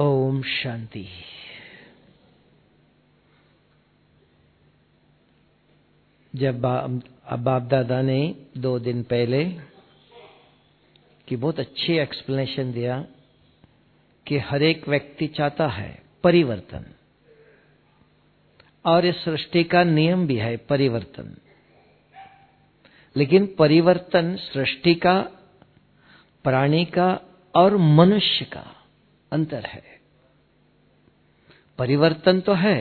ओम शांति। जब बाप दादा ने 2 दिन पहले की बहुत अच्छी एक्सप्लेनेशन दिया कि हर एक व्यक्ति चाहता है परिवर्तन, और इस सृष्टि का नियम भी है परिवर्तन। लेकिन परिवर्तन सृष्टि का, प्राणी का और मनुष्य का अंतर है। परिवर्तन तो है,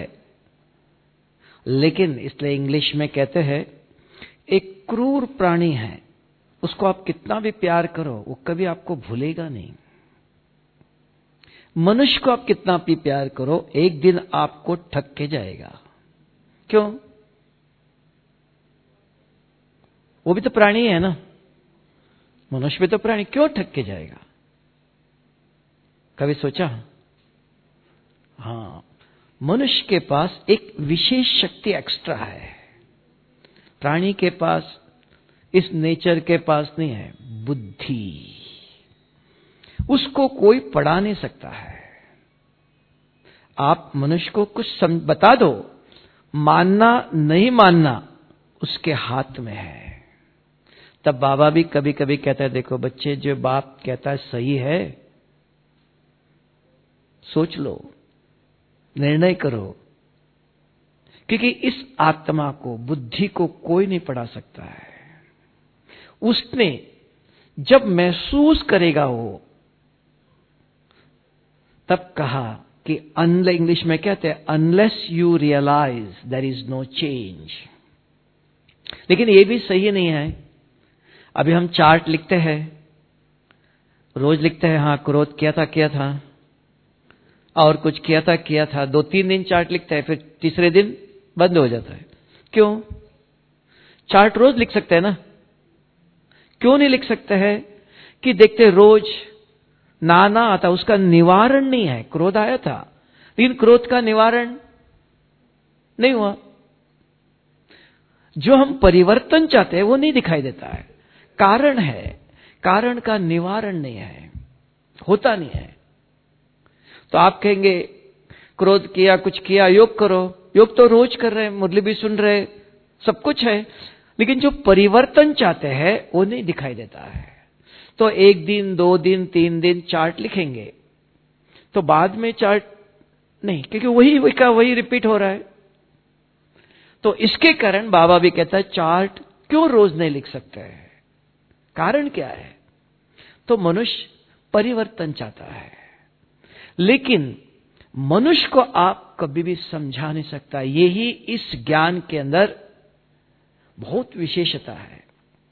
लेकिन इसलिए इंग्लिश में कहते हैं एक क्रूर प्राणी है, उसको आप कितना भी प्यार करो वो कभी आपको भूलेगा नहीं। मनुष्य को आप कितना भी प्यार करो एक दिन आपको ठग के जाएगा। क्यों? वो भी तो प्राणी है ना, मनुष्य भी तो प्राणी, क्यों ठग के जाएगा? कभी सोचा? हाँ, मनुष्य के पास एक विशेष शक्ति एक्स्ट्रा है, प्राणी के पास, इस नेचर के पास नहीं है, बुद्धि। उसको कोई पढ़ा नहीं सकता है। आप मनुष्य को कुछ बता दो, मानना नहीं मानना उसके हाथ में है। तब बाबा भी कभी कभी कहता है, देखो बच्चे, जो बाप कहता है सही है, सोच लो, निर्णय करो, क्योंकि इस आत्मा को, बुद्धि को कोई नहीं पढ़ा सकता है। उसने जब महसूस करेगा वो, तब कहा कि इंग्लिश में कहते हैं unless you realize there is no change. लेकिन ये भी सही नहीं है। अभी हम चार्ट लिखते हैं, रोज लिखते हैं, हाँ क्रोध किया था, और कुछ किया था, 2-3 दिन चार्ट लिखते हैं, फिर तीसरे दिन बंद हो जाता है। क्यों? चार्ट रोज लिख सकते हैं ना, क्यों नहीं लिख सकते हैं? कि देखते रोज नाना आता, उसका निवारण नहीं है। क्रोध आया था, लेकिन क्रोध का निवारण नहीं हुआ। जो हम परिवर्तन चाहते हैं वो नहीं दिखाई देता है। कारण है, कारण का निवारण नहीं है, होता नहीं है। तो आप कहेंगे क्रोध किया, कुछ किया, योग करो। योग तो रोज कर रहे हैं, मुरली भी सुन रहे, सब कुछ है, लेकिन जो परिवर्तन चाहते हैं वो नहीं दिखाई देता है। तो 1 दिन, 2 दिन, 3 दिन चार्ट लिखेंगे, तो बाद में चार्ट नहीं, क्योंकि वही रिपीट हो रहा है। तो इसके कारण बाबा भी कहता है चार्ट क्यों रोज नहीं लिख सकते हैं? कारण क्या है? तो मनुष्य परिवर्तन चाहता है, लेकिन मनुष्य को आप कभी भी समझा नहीं सकता। यही इस ज्ञान के अंदर बहुत विशेषता है।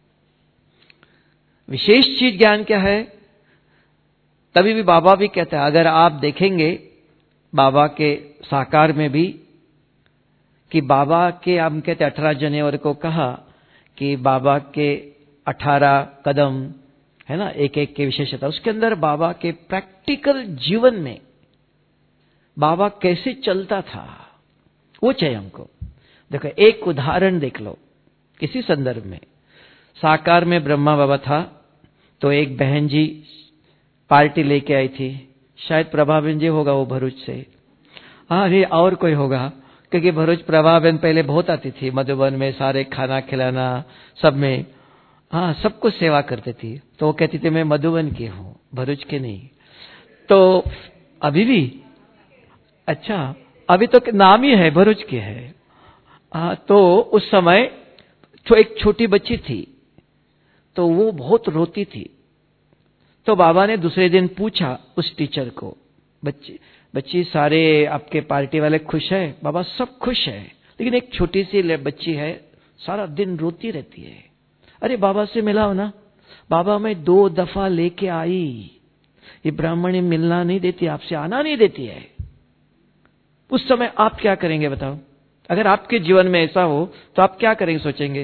विशेष चीज ज्ञान क्या है? तभी भी बाबा भी कहता है, अगर आप देखेंगे बाबा के साकार में भी, कि बाबा के, हम कहते 18 जनवरी को कहा कि बाबा के 18 कदम है ना, एक की विशेषता। उसके अंदर बाबा के प्रैक्टिकल जीवन में बाबा कैसे चलता था वो चाहिए हमको। देखो एक उदाहरण देख लो किसी संदर्भ में। साकार में ब्रह्मा बाबा था, तो एक बहन जी पार्टी लेके आई थी, शायद प्रभाबेन जी होगा वो भरूच से, हाँ अरे और कोई होगा, क्योंकि भरूच प्रभाबेन पहले बहुत आती थी मधुबन में, सारे खाना खिलाना सब में, हाँ सबको सेवा करती थी। तो वो कहती थी मैं मधुबन की हूँ, भरूच की नहीं। तो अभी भी अच्छा, अभी तो नाम ही है भरूच की है। तो उस समय तो एक छोटी बच्ची थी, तो वो बहुत रोती थी। तो बाबा ने दूसरे दिन पूछा उस टीचर को, बच्ची सारे आपके पार्टी वाले खुश है? बाबा सब खुश है, लेकिन एक छोटी सी बच्ची है, सारा दिन रोती रहती है। अरे बाबा से मिलाओ ना। बाबा मैं 2 दफा लेके आई, ये ब्राह्मणी मिलना नहीं देती, आपसे आना नहीं देती है। उस समय आप क्या करेंगे बताओ? अगर आपके जीवन में ऐसा हो तो आप क्या करेंगे, सोचेंगे?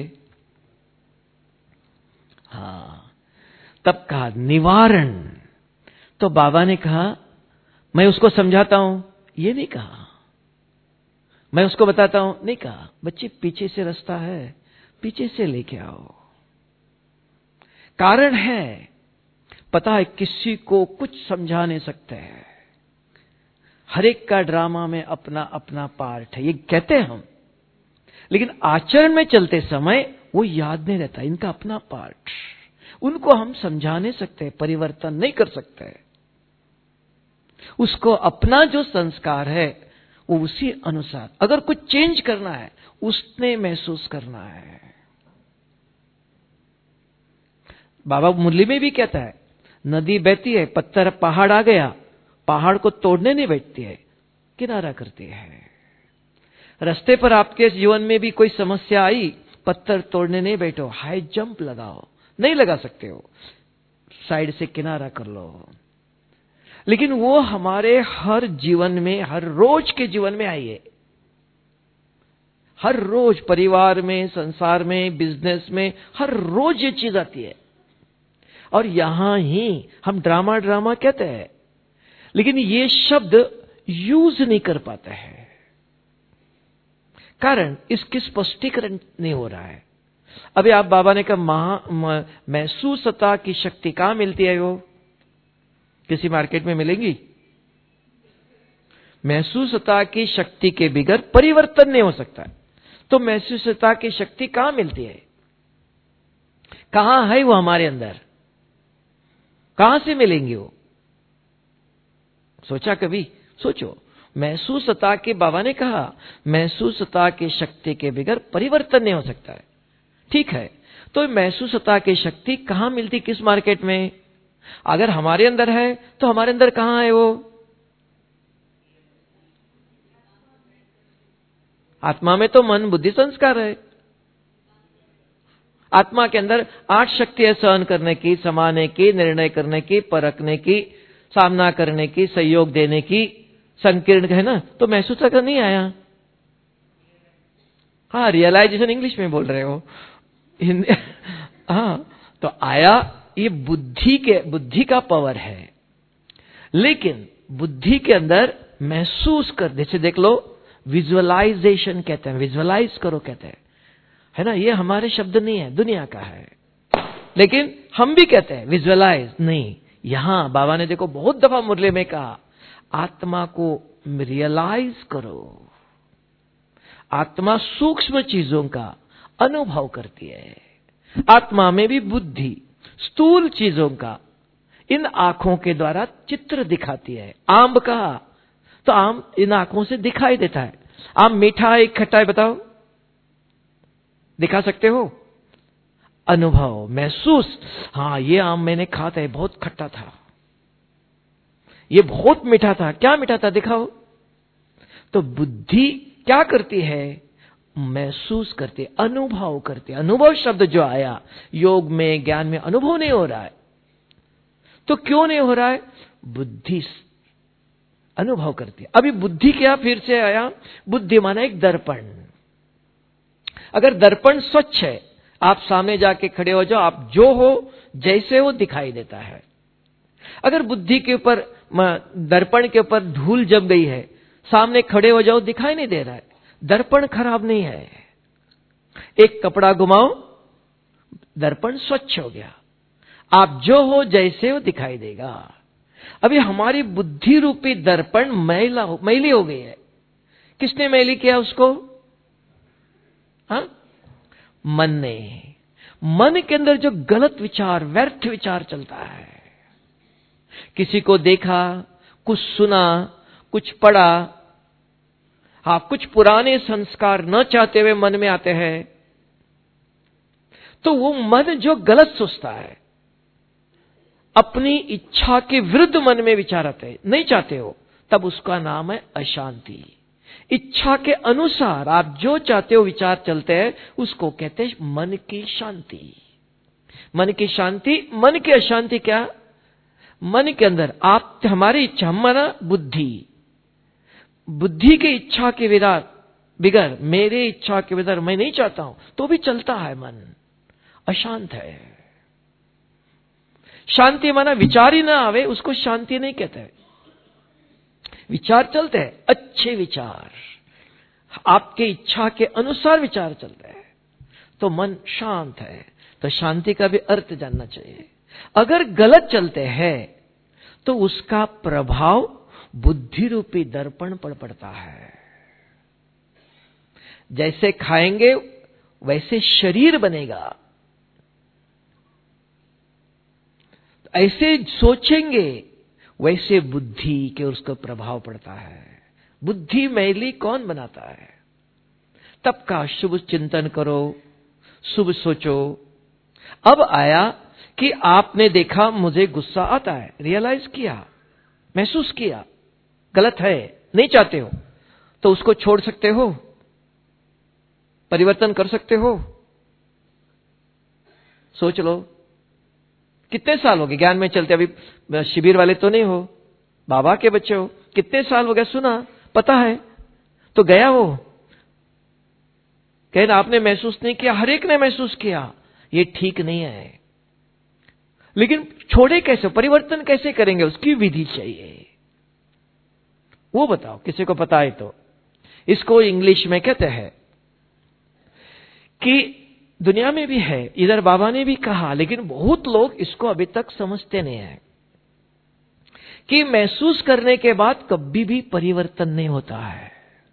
हाँ, तब कहा निवारण। तो बाबा ने कहा मैं उसको समझाता हूं, ये नहीं कहा। मैं उसको बताता हूं, नहीं कहा। बच्चे पीछे से रास्ता है, पीछे से लेके आओ। कारण है, पता है किसी को कुछ समझा नहीं सकते हैं, हर एक का ड्रामा में अपना अपना पार्ट है, ये कहते हैं हम, लेकिन आचरण में चलते समय वो याद नहीं रहता इनका अपना पार्ट। उनको हम समझा नहीं सकते, परिवर्तन नहीं कर सकते। उसको अपना जो संस्कार है वो उसी अनुसार, अगर कुछ चेंज करना है उसने महसूस करना है। बाबा मुरली में भी कहता है, नदी बहती है, पत्थर पहाड़ आ गया, पहाड़ को तोड़ने नहीं बैठती है, किनारा करती है। रास्ते पर आपके जीवन में भी कोई समस्या आई, पत्थर तोड़ने नहीं बैठो, हाई जंप लगाओ, नहीं लगा सकते हो, साइड से किनारा कर लो। लेकिन वो हमारे हर जीवन में, हर रोज के जीवन में आई है। हर रोज परिवार में, संसार में, बिजनेस में, हर रोज ये चीज आती है। और यहां ही हम ड्रामा ड्रामा कहते हैं, लेकिन ये शब्द यूज नहीं कर पाते हैं, कारण इसकी स्पष्टीकरण नहीं हो रहा है। अभी आप बाबा ने कहा महसूसता की शक्ति कहां मिलती है? वो किसी मार्केट में मिलेंगी? महसूसता की शक्ति के बिगैर परिवर्तन नहीं हो सकता। तो महसूसता की शक्ति कहां मिलती है? कहां है वो हमारे अंदर? कहां से मिलेंगी वो? सोचा कभी? सोचो। महसूसता के बाबा ने कहा महसूसता की शक्ति के बिगैर परिवर्तन नहीं हो सकता है। ठीक है, तो महसूसता की शक्ति कहां मिलती? किस मार्केट में? अगर हमारे अंदर है तो हमारे अंदर कहां है वो? आत्मा में तो मन बुद्धि संस्कार है। आत्मा के अंदर 8 शक्ति है, सहन करने की, समाने की, निर्णय करने की, परखने की, सामना करने की, सहयोग देने की, संकीर्ण है ना। तो महसूस का नहीं आया। हाँ, रियलाइजेशन इंग्लिश में बोल रहे हो। हाँ, तो आया, ये बुद्धि का पावर है। लेकिन बुद्धि के अंदर महसूस कर, जैसे देख लो, विजुअलाइजेशन कहते हैं, विजुअलाइज करो कहते हैं, है ना। ये हमारे शब्द नहीं है, दुनिया का है, लेकिन हम भी कहते हैं विजुअलाइज नहीं। यहां बाबा ने देखो बहुत दफा मुरली में कहा, आत्मा को रियलाइज करो। आत्मा सूक्ष्म चीजों का अनुभव करती है। आत्मा में भी बुद्धि स्थूल चीजों का इन आंखों के द्वारा चित्र दिखाती है। आम कहा तो आम इन आंखों से दिखाई देता है। आम मीठा है खट्टा है, बताओ, दिखा सकते हो? अनुभव, महसूस, हाँ ये आम मैंने खा था, बहुत खट्टा था, ये बहुत मीठा था। क्या मीठा था दिखाओ। तो बुद्धि क्या करती है? महसूस करती है, अनुभव करती है। अनुभव शब्द जो आया योग में, ज्ञान में, अनुभव नहीं हो रहा है। तो क्यों नहीं हो रहा है? बुद्धि अनुभव करती है। अभी बुद्धि क्या फिर से आया? बुद्धि माना एक दर्पण। अगर दर्पण स्वच्छ है, आप सामने जाके खड़े हो जाओ, आप जो हो जैसे हो दिखाई देता है। अगर बुद्धि के ऊपर, दर्पण के ऊपर धूल जम गई है, सामने खड़े हो जाओ दिखाई नहीं दे रहा है। दर्पण खराब नहीं है। एक कपड़ा घुमाओ, दर्पण स्वच्छ हो गया, आप जो हो जैसे हो दिखाई देगा। अभी हमारी बुद्धि रूपी दर्पण मैली हो गई है। किसने मैली किया उसको? हाँ, मन ने। मन के अंदर जो गलत विचार, व्यर्थ विचार चलता है, किसी को देखा, कुछ सुना, कुछ पढ़ा, हाँ कुछ पुराने संस्कार न चाहते हुए मन में आते हैं, तो वो मन जो गलत सोचता है, अपनी इच्छा के विरुद्ध मन में विचार आते हैं, नहीं चाहते हो, तब उसका नाम है अशांति। इच्छा के अनुसार आप जो चाहते हो विचार चलते हैं, उसको कहते हैं मन की शांति। मन की शांति, मन की अशांति क्या? मन के अंदर आप, हमारी इच्छा, हमारा बुद्धि की इच्छा के बिगर, मेरे इच्छा के बिगर मैं नहीं चाहता हूं, तो भी चलता है मन, अशांत है। शांति माना विचार ही ना आवे, उसको शांति नहीं कहते। विचार चलते हैं, अच्छे विचार, आपके इच्छा के अनुसार विचार चलते हैं, तो मन शांत है। तो शांति का भी अर्थ जानना चाहिए। अगर गलत चलते हैं तो उसका प्रभाव बुद्धि रूपी दर्पण पड़ता है। जैसे खाएंगे वैसे शरीर बनेगा, ऐसे सोचेंगे वैसे बुद्धि के उसका प्रभाव पड़ता है। बुद्धि मैली कौन बनाता है? तब का शुभ चिंतन करो, शुभ सोचो। अब आया कि आपने देखा मुझे गुस्सा आता है, रियलाइज किया, महसूस किया, गलत है, नहीं चाहते हो, तो उसको छोड़ सकते हो, परिवर्तन कर सकते हो। सोच लो, कितने साल हो गए ज्ञान में चलते? अभी शिविर वाले तो नहीं हो, बाबा के बच्चे हो, कितने साल हो गए? सुना, पता है, तो गया हो, कहना आपने महसूस नहीं किया, हर एक ने महसूस किया, ये ठीक नहीं है। लेकिन छोड़े कैसे, परिवर्तन कैसे करेंगे? उसकी विधि चाहिए, वो बताओ, किसी को पता है तो। इसको इंग्लिश में कहते हैं कि दुनिया में भी है, इधर बाबा ने भी कहा, लेकिन बहुत लोग इसको अभी तक समझते नहीं है कि महसूस करने के बाद कभी भी परिवर्तन नहीं होता है।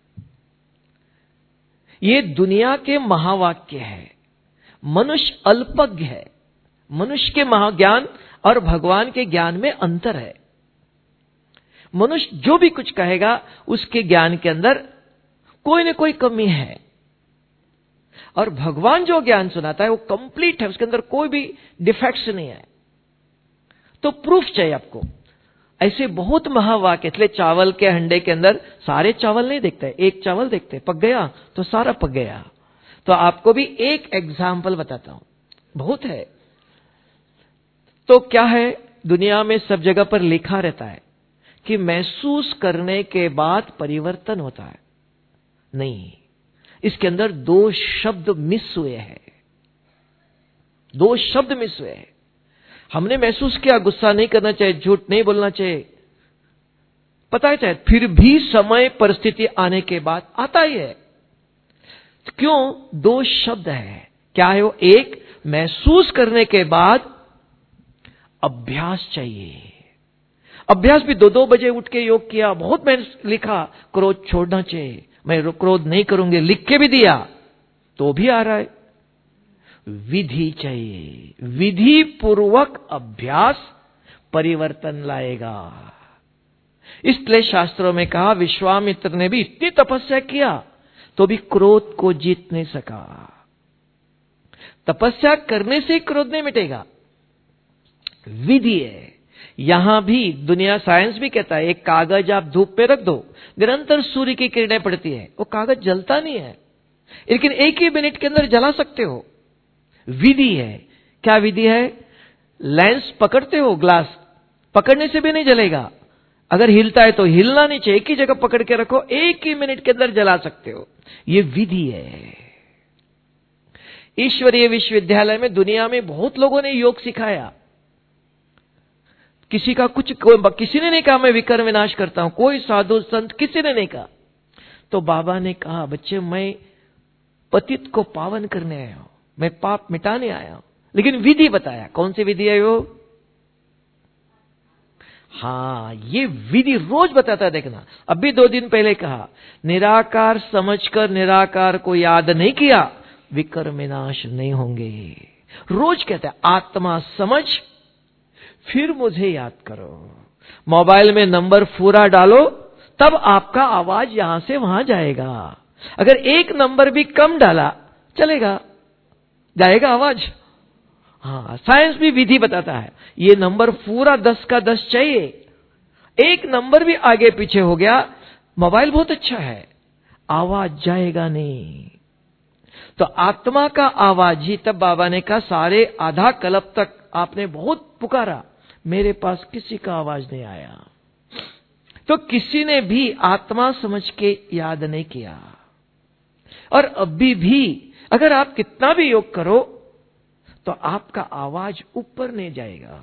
ये दुनिया के महावाक्य है। मनुष्य अल्पज्ञ है। मनुष्य के महाज्ञान और भगवान के ज्ञान में अंतर है। मनुष्य जो भी कुछ कहेगा उसके ज्ञान के अंदर कोई न कोई कमी है, और भगवान जो ज्ञान सुनाता है वो कंप्लीट है, उसके अंदर कोई भी डिफेक्ट्स नहीं है। तो प्रूफ चाहिए आपको। ऐसे बहुत महावाक्य, इसलिए चावल के हंडे के अंदर सारे चावल नहीं देखते, एक चावल देखते, पक गया तो सारा पक गया। तो आपको भी एक एग्जाम्पल बताता हूं, बहुत है। तो क्या है, दुनिया में सब जगह पर लिखा रहता है कि महसूस करने के बाद परिवर्तन होता है। नहीं, इसके अंदर दो शब्द मिस हुए हैं, दो शब्द मिस हुए हैं। हमने महसूस किया गुस्सा नहीं करना चाहिए, झूठ नहीं बोलना चाहिए, पता है चाहे, फिर भी समय परिस्थिति आने के बाद आता ही है। क्यों? दो शब्द है। क्या है वो? एक, महसूस करने के बाद अभ्यास चाहिए। अभ्यास भी 2-2 बजे उठ के योग किया, बहुत मैंने लिखा क्रोध छोड़ना चाहिए, मैं क्रोध नहीं करूंगी, लिख के भी दिया, तो भी आ रहा है। विधि चाहिए, विधि पूर्वक अभ्यास परिवर्तन लाएगा। इसलिए शास्त्रों में कहा, विश्वामित्र ने भी इतनी तपस्या किया तो भी क्रोध को जीत नहीं सका। तपस्या करने से क्रोध नहीं मिटेगा, विधि है। यहां भी दुनिया, साइंस भी कहता है, एक कागज आप धूप पे रख दो, निरंतर सूर्य की किरणें पड़ती है, वो कागज जलता नहीं है, लेकिन एक ही मिनट के अंदर जला सकते हो। विधि है। क्या विधि है? लेंस पकड़ते हो, ग्लास पकड़ने से भी नहीं जलेगा, अगर हिलता है तो हिलना नहीं चाहिए, एक ही जगह पकड़ के रखो, एक ही मिनट के अंदर जला सकते हो। ये विधि है। ईश्वरीय विश्वविद्यालय में दुनिया में बहुत लोगों ने योग सिखाया। किसी का कुछ, किसी ने नहीं कहा मैं विकर विनाश करता हूं, कोई साधु संत किसी ने नहीं कहा। तो बाबा ने कहा, बच्चे मैं पतित को पावन करने आया हूं, मैं पाप मिटाने आया हूं, लेकिन विधि बताया। कौन सी विधि है वो? हाँ, ये विधि रोज बताता है, देखना। अभी 2 दिन पहले कहा, निराकार समझकर निराकार को याद नहीं किया, विकर विनाश नहीं होंगे। रोज कहता है, आत्मा समझ फिर मुझे याद करो। मोबाइल में नंबर पूरा डालो, तब आपका आवाज यहां से वहां जाएगा। अगर एक नंबर भी कम डाला चलेगा, जाएगा आवाज। हाँ, साइंस भी विधि बताता है, ये नंबर पूरा 10 का 10 चाहिए, एक नंबर भी आगे पीछे हो गया, मोबाइल बहुत अच्छा है, आवाज जाएगा नहीं। तो आत्मा का आवाज ही, तब बाबा ने कहा, सारे आधा कल्प तक आपने बहुत पुकारा, मेरे पास किसी का आवाज नहीं आया। तो किसी ने भी आत्मा समझ के याद नहीं किया। और अभी भी अगर आप कितना भी योग करो तो आपका आवाज ऊपर नहीं जाएगा।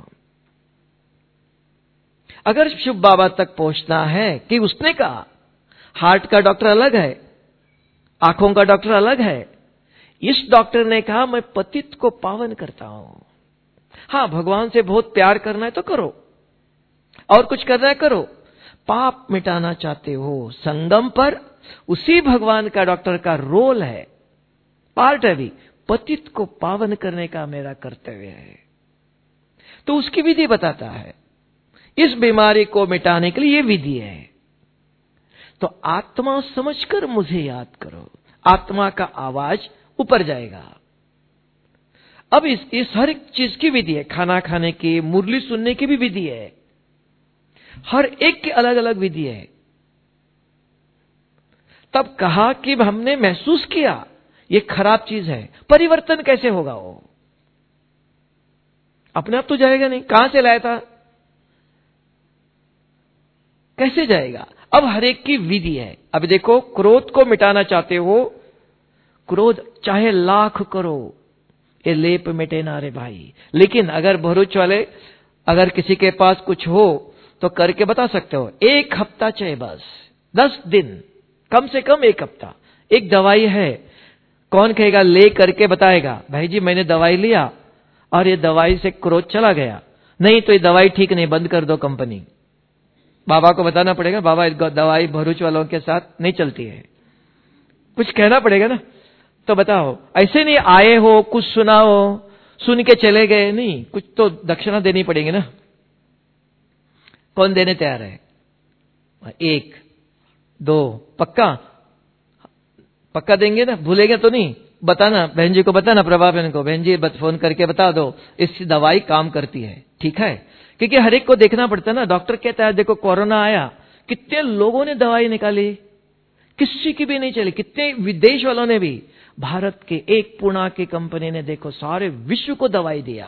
अगर शुभ बाबा तक पहुंचना है, कि उसने कहा हार्ट का डॉक्टर अलग है, आंखों का डॉक्टर अलग है, इस डॉक्टर ने कहा मैं पतित को पावन करता हूं। हाँ, भगवान से बहुत प्यार करना है तो करो, और कुछ करना है करो, पाप मिटाना चाहते हो संगम पर, उसी भगवान का, डॉक्टर का रोल है, पार्ट है भी, पतित को पावन करने का मेरा कर्तव्य है। तो उसकी विधि बताता है। इस बीमारी को मिटाने के लिए ये विधि है। तो आत्मा समझकर मुझे याद करो, आत्मा का आवाज ऊपर जाएगा। अब इस हर एक चीज की विधि है, खाना खाने की, मुरली सुनने की भी विधि है, हर एक की अलग अलग विधि है। तब कहा कि हमने महसूस किया ये खराब चीज है, परिवर्तन कैसे होगा? वो अपने आप तो जाएगा नहीं, कहां से लाया था, कैसे जाएगा? अब हर एक की विधि है। अब देखो, क्रोध को मिटाना चाहते हो, क्रोध चाहे लाख करो, ये लेप मिटे ना रे भाई। लेकिन अगर भरूच वाले, अगर किसी के पास कुछ हो तो करके बता सकते हो, 1 हफ्ता चाहे बस 10 दिन, कम से कम 1 हफ्ता। एक दवाई है, कौन कहेगा ले करके बताएगा, भाई जी मैंने दवाई लिया और ये दवाई से क्रोध चला गया, नहीं तो ये दवाई ठीक नहीं, बंद कर दो कंपनी। बाबा को बताना पड़ेगा, बाबा दवाई भरूच वालों के साथ नहीं चलती है, कुछ कहना पड़ेगा ना। तो बताओ, ऐसे नहीं आए हो, कुछ सुनाओ, सुन के चले गए, नहीं, कुछ तो दक्षिणा देनी पड़ेगी ना। कौन देने तैयार है? 1 2 पक्का? पक्का देंगे ना, भूलेंगे तो नहीं? बताना, बहन जी को बताना, प्रभा बहन को, बहन जी फोन करके बता दो इस दवाई काम करती है, ठीक है? क्योंकि हर एक को देखना पड़ता है ना। डॉक्टर कहता है देखो कोरोना आया, कितने लोगों ने दवाई निकाली, किसी की भी नहीं चली, कितने विदेश वालों ने भी। भारत के एक पुणा की कंपनी ने देखो सारे विश्व को दवाई दिया।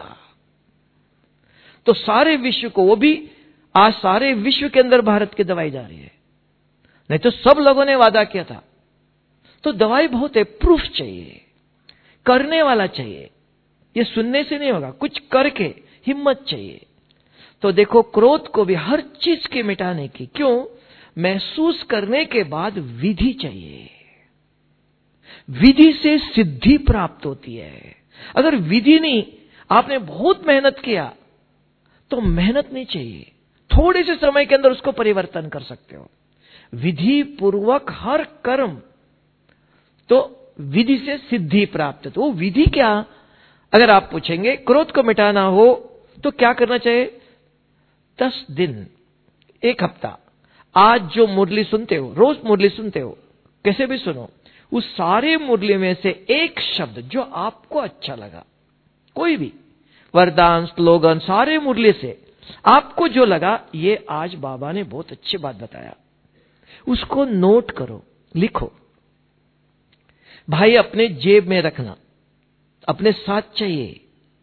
तो सारे विश्व को, वो भी आज सारे विश्व के अंदर भारत की दवाई जा रही है, नहीं तो सब लोगों ने वादा किया था। तो दवाई बहुत है, प्रूफ चाहिए, करने वाला चाहिए, ये सुनने से नहीं होगा, कुछ करके हिम्मत चाहिए। तो देखो, क्रोध को भी हर चीज के मिटाने की, क्यों? महसूस करने के बाद विधि चाहिए, विधि से सिद्धि प्राप्त होती है। अगर विधि नहीं, आपने बहुत मेहनत किया तो मेहनत नहीं चाहिए, थोड़े से समय के अंदर उसको परिवर्तन कर सकते हो। विधि पूर्वक हर कर्म, तो विधि से सिद्धि प्राप्त। तो वो विधि क्या? अगर आप पूछेंगे क्रोध को मिटाना हो तो क्या करना चाहिए? 10 दिन, 1 हफ्ता, आज जो मुरली सुनते हो, रोज मुरली सुनते हो, कैसे भी सुनो, उस सारे मुरली में से एक शब्द जो आपको अच्छा लगा, कोई भी वरदान, स्लोगन, सारे मुरली से आपको जो लगा, ये आज बाबा ने बहुत अच्छी बात बताया, उसको नोट करो, लिखो। भाई अपने जेब में रखना, अपने साथ चाहिए।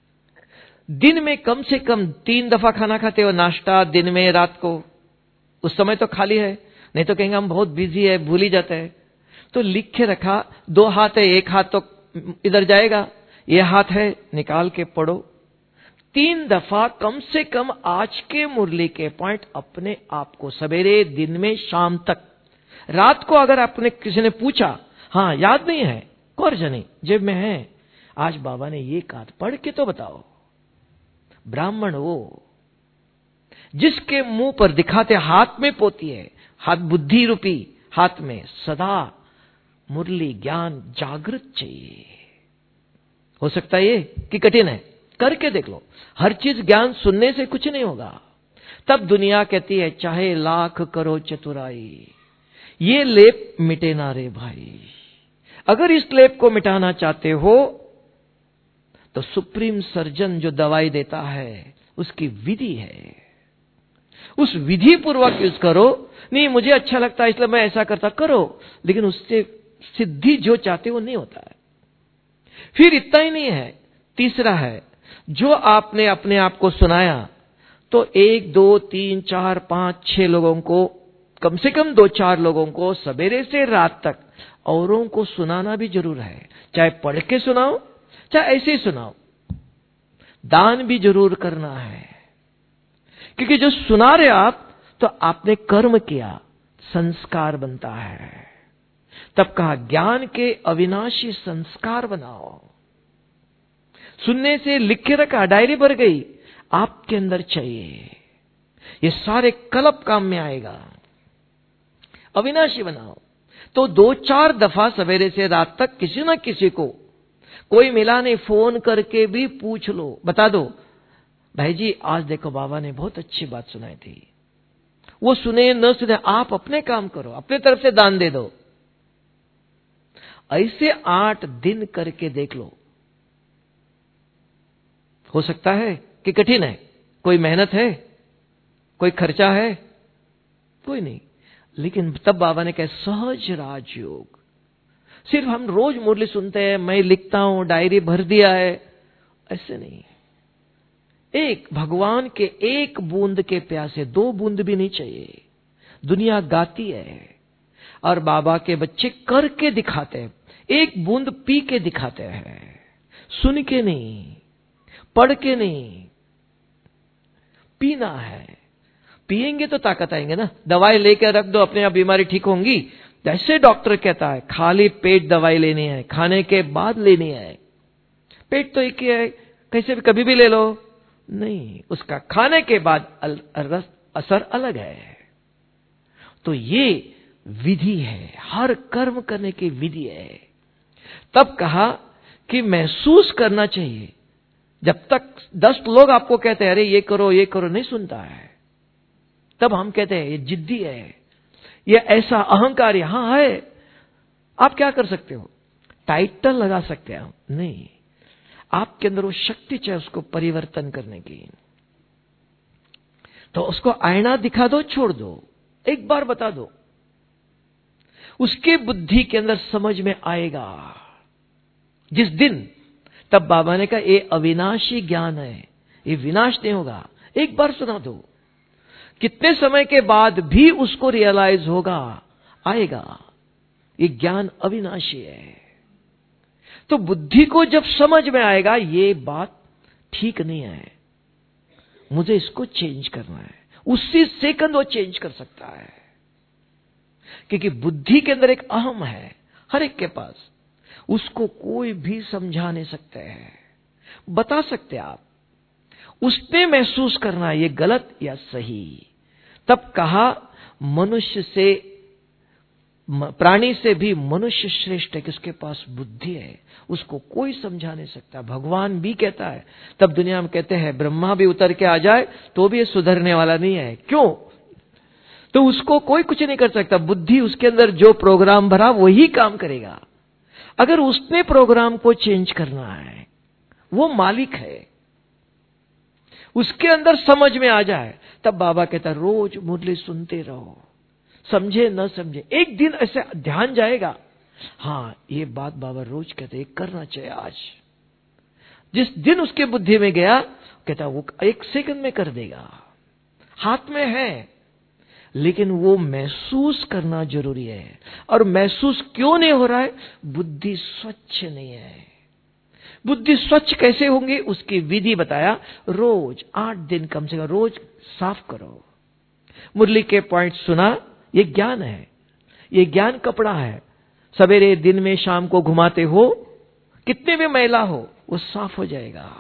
दिन में कम से कम 3 दफा खाना खाते हो, नाश्ता, दिन में, रात को, उस समय तो खाली है, नहीं तो कहेंगे हम बहुत बिजी है, भूल ही जाते हैं। तो लिख के रखा, 2 हाथ है, 1 हाथ तो इधर जाएगा, ये हाथ है, निकाल के पढ़ो 3 दफा कम से कम। आज के मुरली के पॉइंट अपने आप को, सवेरे, दिन में, शाम तक। रात को अगर आपने किसी ने पूछा, हाँ याद नहीं है, कौर जनी जेब में है, आज बाबा ने ये कहा, पढ़ के तो बताओ। ब्राह्मण वो जिसके मुंह पर दिखाते हाथ में पोती है, हाथ बुद्धि रूपी हाथ में सदा मुरली ज्ञान जागृत चाहिए। हो सकता है ये कि कठिन है, करके देख लो। हर चीज ज्ञान सुनने से कुछ नहीं होगा। तब दुनिया कहती है चाहे लाख करो चतुराई, ये लेप मिटे ना रे भाई। अगर इस लेप को मिटाना चाहते हो तो सुप्रीम सर्जन जो दवाई देता है उसकी विधि है, उस विधि पूर्वक यूज करो। नहीं मुझे अच्छा लगता है इसलिए मैं ऐसा करता, करो, लेकिन उससे सिद्धि जो चाहते वो नहीं होता है। फिर इतना ही नहीं है, तीसरा है, जो आपने अपने आप को सुनाया तो 1 2 3 4 5 6 लोगों को, कम से कम 2-4 लोगों को सवेरे से रात तक औरों को सुनाना भी जरूर है। चाहे पढ़ के सुनाओ, चाहे ऐसे ही सुनाओ। दान भी जरूर करना है, क्योंकि जो सुना रहे आप, तो आपने कर्म किया, संस्कार बनता है। तब कहा ज्ञान के अविनाशी संस्कार बनाओ। सुनने से लिख के रखा, डायरी भर गई, आपके अंदर चाहिए, ये सारे कल्प काम में आएगा। अविनाशी बनाओ। तो 2-4 दफा सवेरे से रात तक किसी न किसी को, कोई मिला नहीं, फोन करके भी पूछ लो, बता दो भाई जी आज देखो बाबा ने बहुत अच्छी बात सुनाई थी। वो सुने न सुने, आप अपने काम करो, अपने तरफ से दान दे दो। ऐसे 8 दिन करके देख लो। हो सकता है कि कठिन है, कोई मेहनत है, कोई खर्चा है, कोई नहीं, लेकिन तब बाबा ने कहा सहज राजयोग। सिर्फ हम रोज मुरली सुनते हैं, मैं लिखता हूं, डायरी भर दिया है, ऐसे नहीं। एक भगवान के एक बूंद के प्यासे 2 बूंद भी नहीं चाहिए। दुनिया गाती है और बाबा के बच्चे करके दिखाते हैं, 1 बूंद पी के दिखाते हैं, सुन के नहीं, पढ़ के नहीं, पीना है। पिएंगे तो ताकत आएंगे ना। दवाई लेकर रख दो, अपने आप बीमारी ठीक होंगी, जैसे डॉक्टर कहता है खाली पेट दवाई लेनी है, खाने के बाद लेनी है। पेट तो एक ही है, कैसे भी कभी भी ले लो, नहीं, उसका खाने के बाद असर अलग है। तो ये विधि है, हर कर्म करने की विधि है। तब कहा कि महसूस करना चाहिए। जब तक 10 लोग आपको कहते हैं अरे ये करो ये करो, नहीं सुनता है, तब हम कहते हैं ये जिद्दी है, ये ऐसा अहंकार यहां है। आप क्या कर सकते हो? टाइटल लगा सकते हैं, नहीं, आपके अंदर वो शक्ति चाहिए उसको परिवर्तन करने की। तो उसको आईना दिखा दो, छोड़ दो, एक बार बता दो, उसके बुद्धि के अंदर समझ में आएगा जिस दिन। तब बाबा ने कहा ये अविनाशी ज्ञान है, ये विनाश नहीं होगा। एक बार सुना दो, कितने समय के बाद भी उसको रियलाइज होगा, आएगा, ये ज्ञान अविनाशी है। तो बुद्धि को जब समझ में आएगा ये बात ठीक नहीं है, मुझे इसको चेंज करना है, उसी सेकंड वो चेंज कर सकता है। क्योंकि बुद्धि के अंदर एक अहम है हर एक के पास, उसको कोई भी समझा नहीं सकते हैं, बता सकते आप, उसने महसूस करना ये गलत या सही। तब कहा मनुष्य से, प्राणी से भी मनुष्य श्रेष्ठ है कि उसके पास बुद्धि है, उसको कोई समझा नहीं सकता। भगवान भी कहता है, तब दुनिया में कहते हैं ब्रह्मा भी उतर के आ जाए तो भी ये सुधरने वाला नहीं है। क्यों? तो उसको कोई कुछ नहीं कर सकता। बुद्धि उसके अंदर जो प्रोग्राम भरा वही काम करेगा। अगर उसने प्रोग्राम को चेंज करना है, वो मालिक है, उसके अंदर समझ में आ जाए, तब बाबा कहता रोज मुरली सुनते रहो, समझे न समझे, एक दिन ऐसे ध्यान जाएगा, हाँ ये बात बाबा रोज कहते करना चाहिए आज। जिस दिन उसके बुद्धि में गया, कहता वो 1 सेकंड में कर देगा, हाथ में है, लेकिन वो महसूस करना जरूरी है। और महसूस क्यों नहीं हो रहा है? बुद्धि स्वच्छ नहीं है। बुद्धि स्वच्छ कैसे होंगी? उसकी विधि बताया, रोज 8 दिन कम से कम रोज साफ करो। मुरली के पॉइंट सुना, ये ज्ञान है, ये ज्ञान कपड़ा है। सवेरे दिन में शाम को घुमाते हो, कितने भी मैला हो वो साफ हो जाएगा।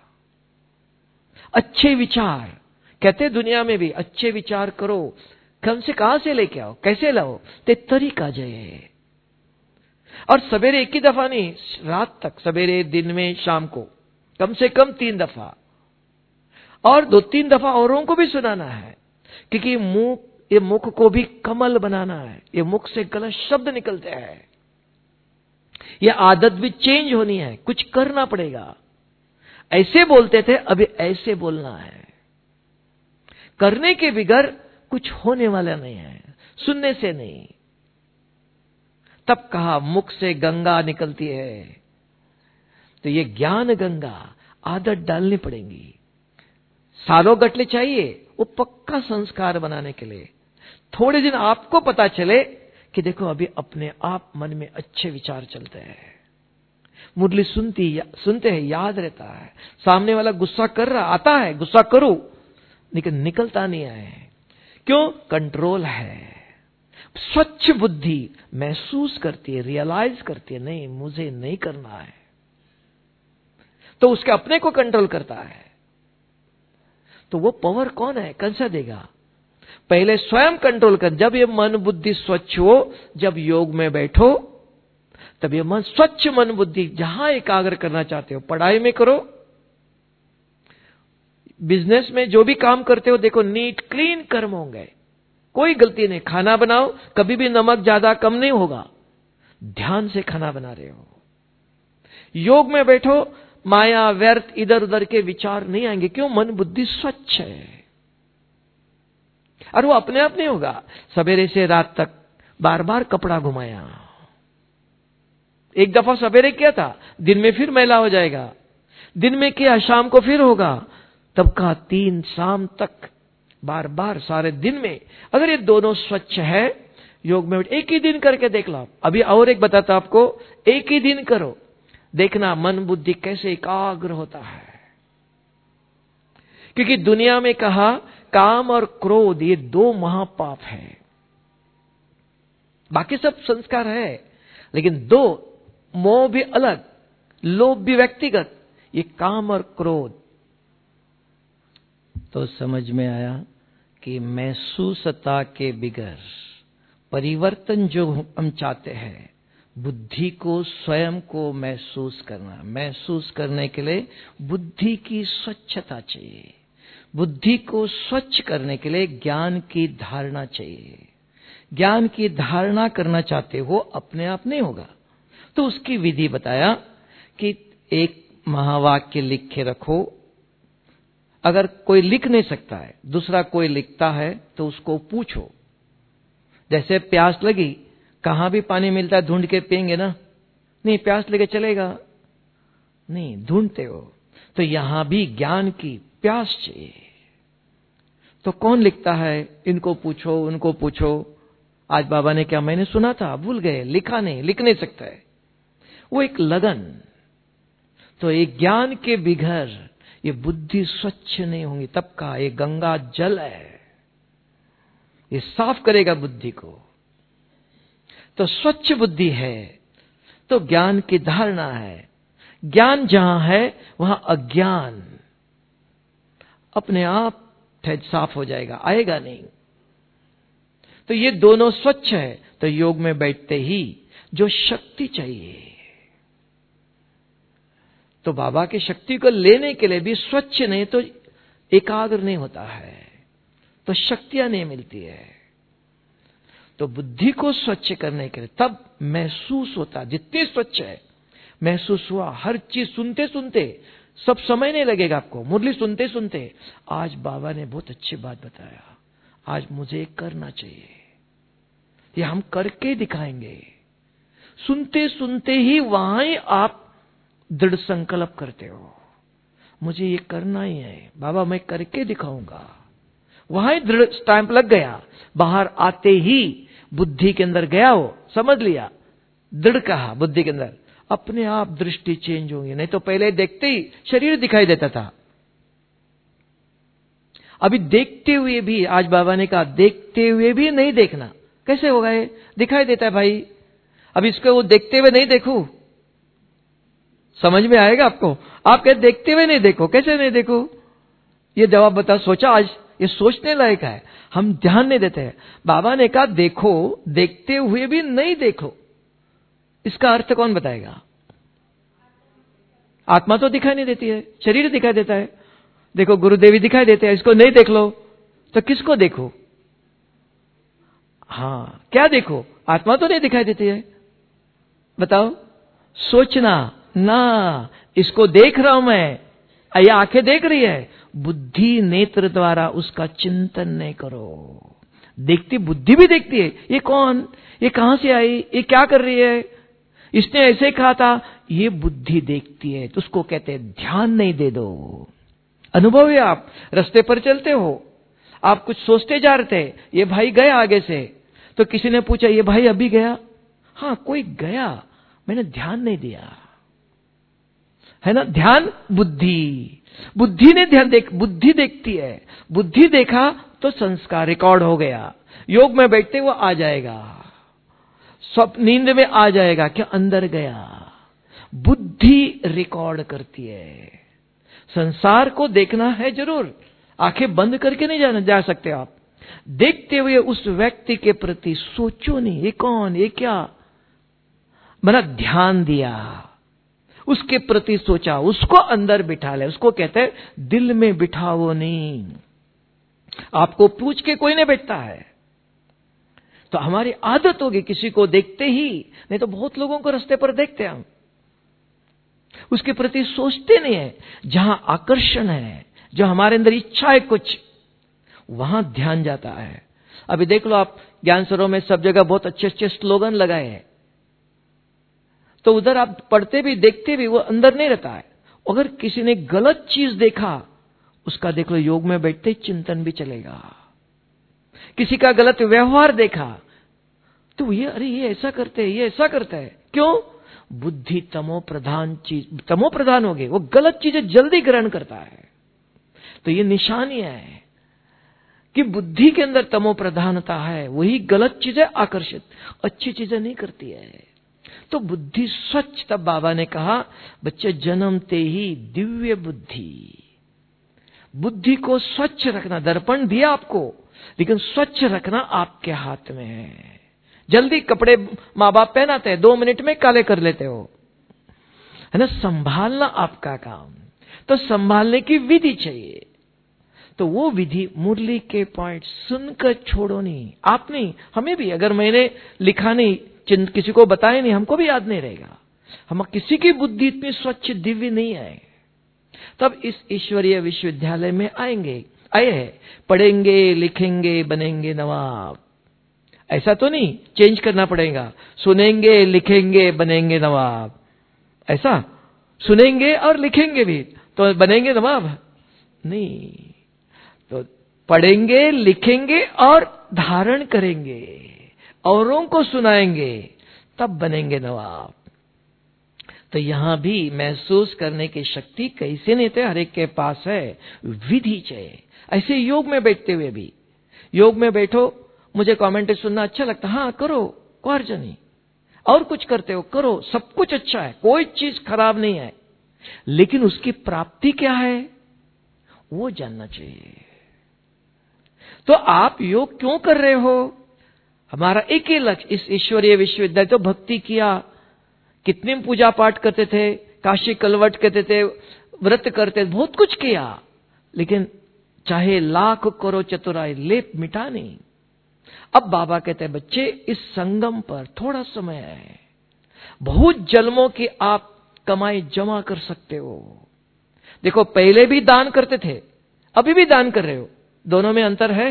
अच्छे विचार कहते दुनिया में भी अच्छे विचार करो, कम से कहां से लेके आओ, कैसे लाओ, ते तरीका जाए। और सवेरे एक ही दफा नहीं, रात तक, सवेरे दिन में शाम को कम से कम 3 दफा, और 2-3 दफा औरों को भी सुनाना है। क्योंकि ये मुख को भी कमल बनाना है। ये मुख से गलत शब्द निकलते हैं, ये आदत भी चेंज होनी है, कुछ करना पड़ेगा। ऐसे बोलते थे, अभी ऐसे बोलना है। करने के बिगर कुछ होने वाला नहीं है, सुनने से नहीं। तब कहा मुख से गंगा निकलती है, तो ये ज्ञान गंगा आदत डालनी पड़ेगी। सालों गटले चाहिए वो पक्का संस्कार बनाने के लिए। थोड़े दिन आपको पता चले कि देखो अभी अपने आप मन में अच्छे विचार चलते हैं, मुरली सुनते हैं, याद रहता है। सामने वाला गुस्सा कर रहा, आता है गुस्सा करो, लेकिन निकलता नहीं है। क्यों? कंट्रोल है। स्वच्छ बुद्धि महसूस करती है, रियलाइज करती है, नहीं मुझे नहीं करना है, तो उसके अपने को कंट्रोल करता है। तो वो पावर कौन है, कौन सा देगा? पहले स्वयं कंट्रोल कर। जब ये मन बुद्धि स्वच्छ हो, जब योग में बैठो, तब ये मन स्वच्छ मन बुद्धि जहां एकाग्र करना चाहते हो, पढ़ाई में करो, बिजनेस में जो भी काम करते हो, देखो नीट क्लीन कर्म होंगे, कोई गलती नहीं। खाना बनाओ, कभी भी नमक ज्यादा कम नहीं होगा, ध्यान से खाना बना रहे हो। योग में बैठो, माया व्यर्थ इधर उधर के विचार नहीं आएंगे। क्यों? मन बुद्धि स्वच्छ है। और वो अपने आप नहीं होगा। सवेरे से रात तक बार बार कपड़ा घुमाया, एक दफा सवेरे किया था, दिन में फिर मैला हो जाएगा, दिन में किया शाम को फिर होगा, तब का 3 शाम तक बार बार सारे दिन में। अगर ये दोनों स्वच्छ है, योग में एक ही दिन करके देख लो। अभी और एक बताता आपको, एक ही दिन करो, देखना मन बुद्धि कैसे एकाग्र होता है। क्योंकि दुनिया में कहा काम और क्रोध ये 2 महापाप है, बाकी सब संस्कार है, लेकिन 2, मोह भी अलग, लोभ भी व्यक्तिगत, ये काम और क्रोध। तो समझ में आया कि महसूसता के बिगर परिवर्तन जो हम चाहते हैं, बुद्धि को स्वयं को महसूस करना, महसूस करने के लिए बुद्धि की स्वच्छता चाहिए। बुद्धि को स्वच्छ करने के लिए ज्ञान की धारणा चाहिए। ज्ञान की धारणा करना चाहते हो, अपने आप नहीं होगा। तो उसकी विधि बताया कि एक महावाक्य लिख के रखो। अगर कोई लिख नहीं सकता है, दूसरा कोई लिखता है, तो उसको पूछो। जैसे प्यास लगी, कहां भी पानी मिलता है ढूंढ के पिएंगे ना? नहीं, प्यास लगे चलेगा नहीं, ढूंढते हो। तो यहां भी ज्ञान की प्यास चाहिए। तो कौन लिखता है? इनको पूछो, उनको पूछो। आज बाबा ने क्या, मैंने सुना था, भूल गए, लिखा नहीं, लिख नहीं सकता है। वो एक लगन। तो एक ज्ञान के बिघर ये बुद्धि स्वच्छ नहीं होंगी। तब का ये गंगा जल है, ये साफ करेगा बुद्धि को। तो स्वच्छ बुद्धि है तो ज्ञान की धारणा है। ज्ञान जहां है वहां अज्ञान अपने आप साफ हो जाएगा, आएगा नहीं। तो ये दोनों स्वच्छ है। तो योग में बैठते ही जो शक्ति चाहिए, तो बाबा की शक्ति को लेने के लिए भी स्वच्छ नहीं तो एकाग्र नहीं होता है, तो शक्तियां नहीं मिलती है। तो बुद्धि को स्वच्छ करने के लिए तब महसूस होता, जितनी स्वच्छ है महसूस हुआ। हर चीज सुनते सुनते, सब समय नहीं लगेगा आपको, मुरली सुनते सुनते आज बाबा ने बहुत अच्छी बात बताया, आज मुझे करना चाहिए, ये हम करके दिखाएंगे। सुनते सुनते ही वहां ही आप दृढ़ संकल्प करते हो, मुझे ये करना ही है बाबा, मैं करके दिखाऊंगा। वहां ही दृढ़ स्टैंप लग गया। बाहर आते ही बुद्धि के अंदर गया, हो समझ लिया, दृढ़ कहा बुद्धि के अंदर, अपने आप दृष्टि चेंज होगी। नहीं तो पहले देखते ही शरीर दिखाई देता था, अभी देखते हुए भी, आज बाबा ने कहा देखते हुए भी नहीं देखना। कैसे होगा? ये दिखाई देता है भाई, अब इसको वो देखते हुए नहीं देखूं, समझ में आएगा आपको? आप कहते देखते हुए नहीं देखो, कैसे नहीं देखो? ये जवाब बता, सोचा आज? ये सोचने लायक है, हम ध्यान नहीं देते हैं। बाबा ने कहा देखो, देखते हुए भी नहीं देखो, इसका अर्थ कौन बताएगा? आत्मा तो दिखाई नहीं देती है, शरीर दिखाई देता है। देखो गुरुदेवी दिखाई देते हैं, इसको नहीं देख लो, तो किसको देखो? हाँ, क्या देखो? आत्मा तो नहीं दिखाई देती है, बताओ। सोचना ना, इसको देख रहा हूं मैं, ये आंखें देख रही है, बुद्धि नेत्र द्वारा उसका चिंतन नहीं करो। देखती, बुद्धि भी देखती है, ये कौन, ये कहां से आई, ये क्या कर रही है, इसने ऐसे कहा था, ये बुद्धि देखती है। तो उसको कहते हैं ध्यान नहीं दे दो। अनुभव है, आप रास्ते पर चलते हो, आप कुछ सोचते जा रहे थे, ये भाई गया आगे से, तो किसी ने पूछा ये भाई अभी गया? हाँ, कोई गया, मैंने ध्यान नहीं दिया, है ना? ध्यान बुद्धि, बुद्धि ने ध्यान बुद्धि देखती है, बुद्धि देखा तो संस्कार रिकॉर्ड हो गया। योग में बैठते वो आ जाएगा, सब नींद में आ जाएगा, क्या अंदर गया। बुद्धि रिकॉर्ड करती है। संसार को देखना है जरूर, आंखें बंद करके नहीं जा सकते आप। देखते हुए उस व्यक्ति के प्रति सोचो नहीं, ये कौन, ये क्या, बना ध्यान दिया, उसके प्रति सोचा, उसको अंदर बिठा ले। उसको कहते हैं दिल में बिठाओ नहीं। आपको पूछ के कोई नहीं बैठता है। तो हमारी आदत होगी किसी को देखते ही, नहीं तो बहुत लोगों को रास्ते पर देखते हैं हम, उसके प्रति सोचते नहीं है। जहां आकर्षण है, जो हमारे अंदर इच्छा है कुछ, वहां ध्यान जाता है। अभी देख लो आप, ज्ञान सरोवर में सब जगह बहुत अच्छे अच्छे स्लोगन लगाए हैं, तो उधर आप पढ़ते भी देखते भी, वो अंदर नहीं रहता है। अगर किसी ने गलत चीज देखा, उसका देख लो योग में बैठते चिंतन भी चलेगा। किसी का गलत व्यवहार देखा तो ये, अरे ये ऐसा करते हैं, ये ऐसा करता है, क्यों? बुद्धि तमो प्रधान चीज, तमो प्रधान हो गई, वो गलत चीजें जल्दी ग्रहण करता है। तो ये निशानी है कि बुद्धि के अंदर तमो प्रधानता है, वही गलत चीजें आकर्षित, अच्छी चीजें नहीं करती है। तो बुद्धि स्वच्छ, तब बाबा ने कहा बच्चे जन्मते ही दिव्य बुद्धि, बुद्धि को स्वच्छ रखना, दर्पण दिया आपको, लेकिन स्वच्छ रखना आपके हाथ में है। जल्दी कपड़े माँ बाप पहनाते हैं, 2 मिनट में काले कर लेते हो, है ना, संभालना आपका काम। तो संभालने की विधि चाहिए। तो वो विधि, मुरली के पॉइंट सुनकर छोड़ो नहीं। आप नहीं, हमें भी, अगर मैंने लिखा नहीं, किसी को बताया नहीं, हमको भी याद नहीं रहेगा। हम किसी की बुद्धि इतनी स्वच्छ दिव्य नहीं है। तब इस ईश्वरीय विश्वविद्यालय में आए हैं, पढ़ेंगे, लिखेंगे, बनेंगे नवाब। ऐसा तो नहीं चेंज करना पड़ेगा, सुनेंगे, लिखेंगे, बनेंगे नवाब। ऐसा सुनेंगे और लिखेंगे भी तो बनेंगे नवाब नहीं। तो पढ़ेंगे, लिखेंगे और धारण करेंगे, औरों को सुनाएंगे, तब बनेंगे नवाब। तो यहां भी महसूस करने की शक्ति कैसे नहीं थे, हर एक के पास है, विधि चाहिए। ऐसे योग में बैठते हुए भी, योग में बैठो, मुझे कमेंट्री सुनना अच्छा लगता, हाँ करो, कोई हर्ज नहीं। और कुछ करते हो करो, सब कुछ अच्छा है, कोई चीज खराब नहीं है, लेकिन उसकी प्राप्ति क्या है वो जानना चाहिए। तो आप योग क्यों कर रहे हो? हमारा एक ही लक्ष्य, इस ईश्वरीय विश्वविद्यालय, तो भक्ति किया, कितने पूजा पाठ करते थे, काशी कलवट करते थे, व्रत करते, बहुत कुछ किया, लेकिन चाहे लाख करो चतुराई, लेप मिटा नहीं। अब बाबा कहते हैं बच्चे, इस संगम पर थोड़ा समय है, बहुत जन्मों की आप कमाई जमा कर सकते हो। देखो पहले भी दान करते थे, अभी भी दान कर रहे हो, दोनों में अंतर है।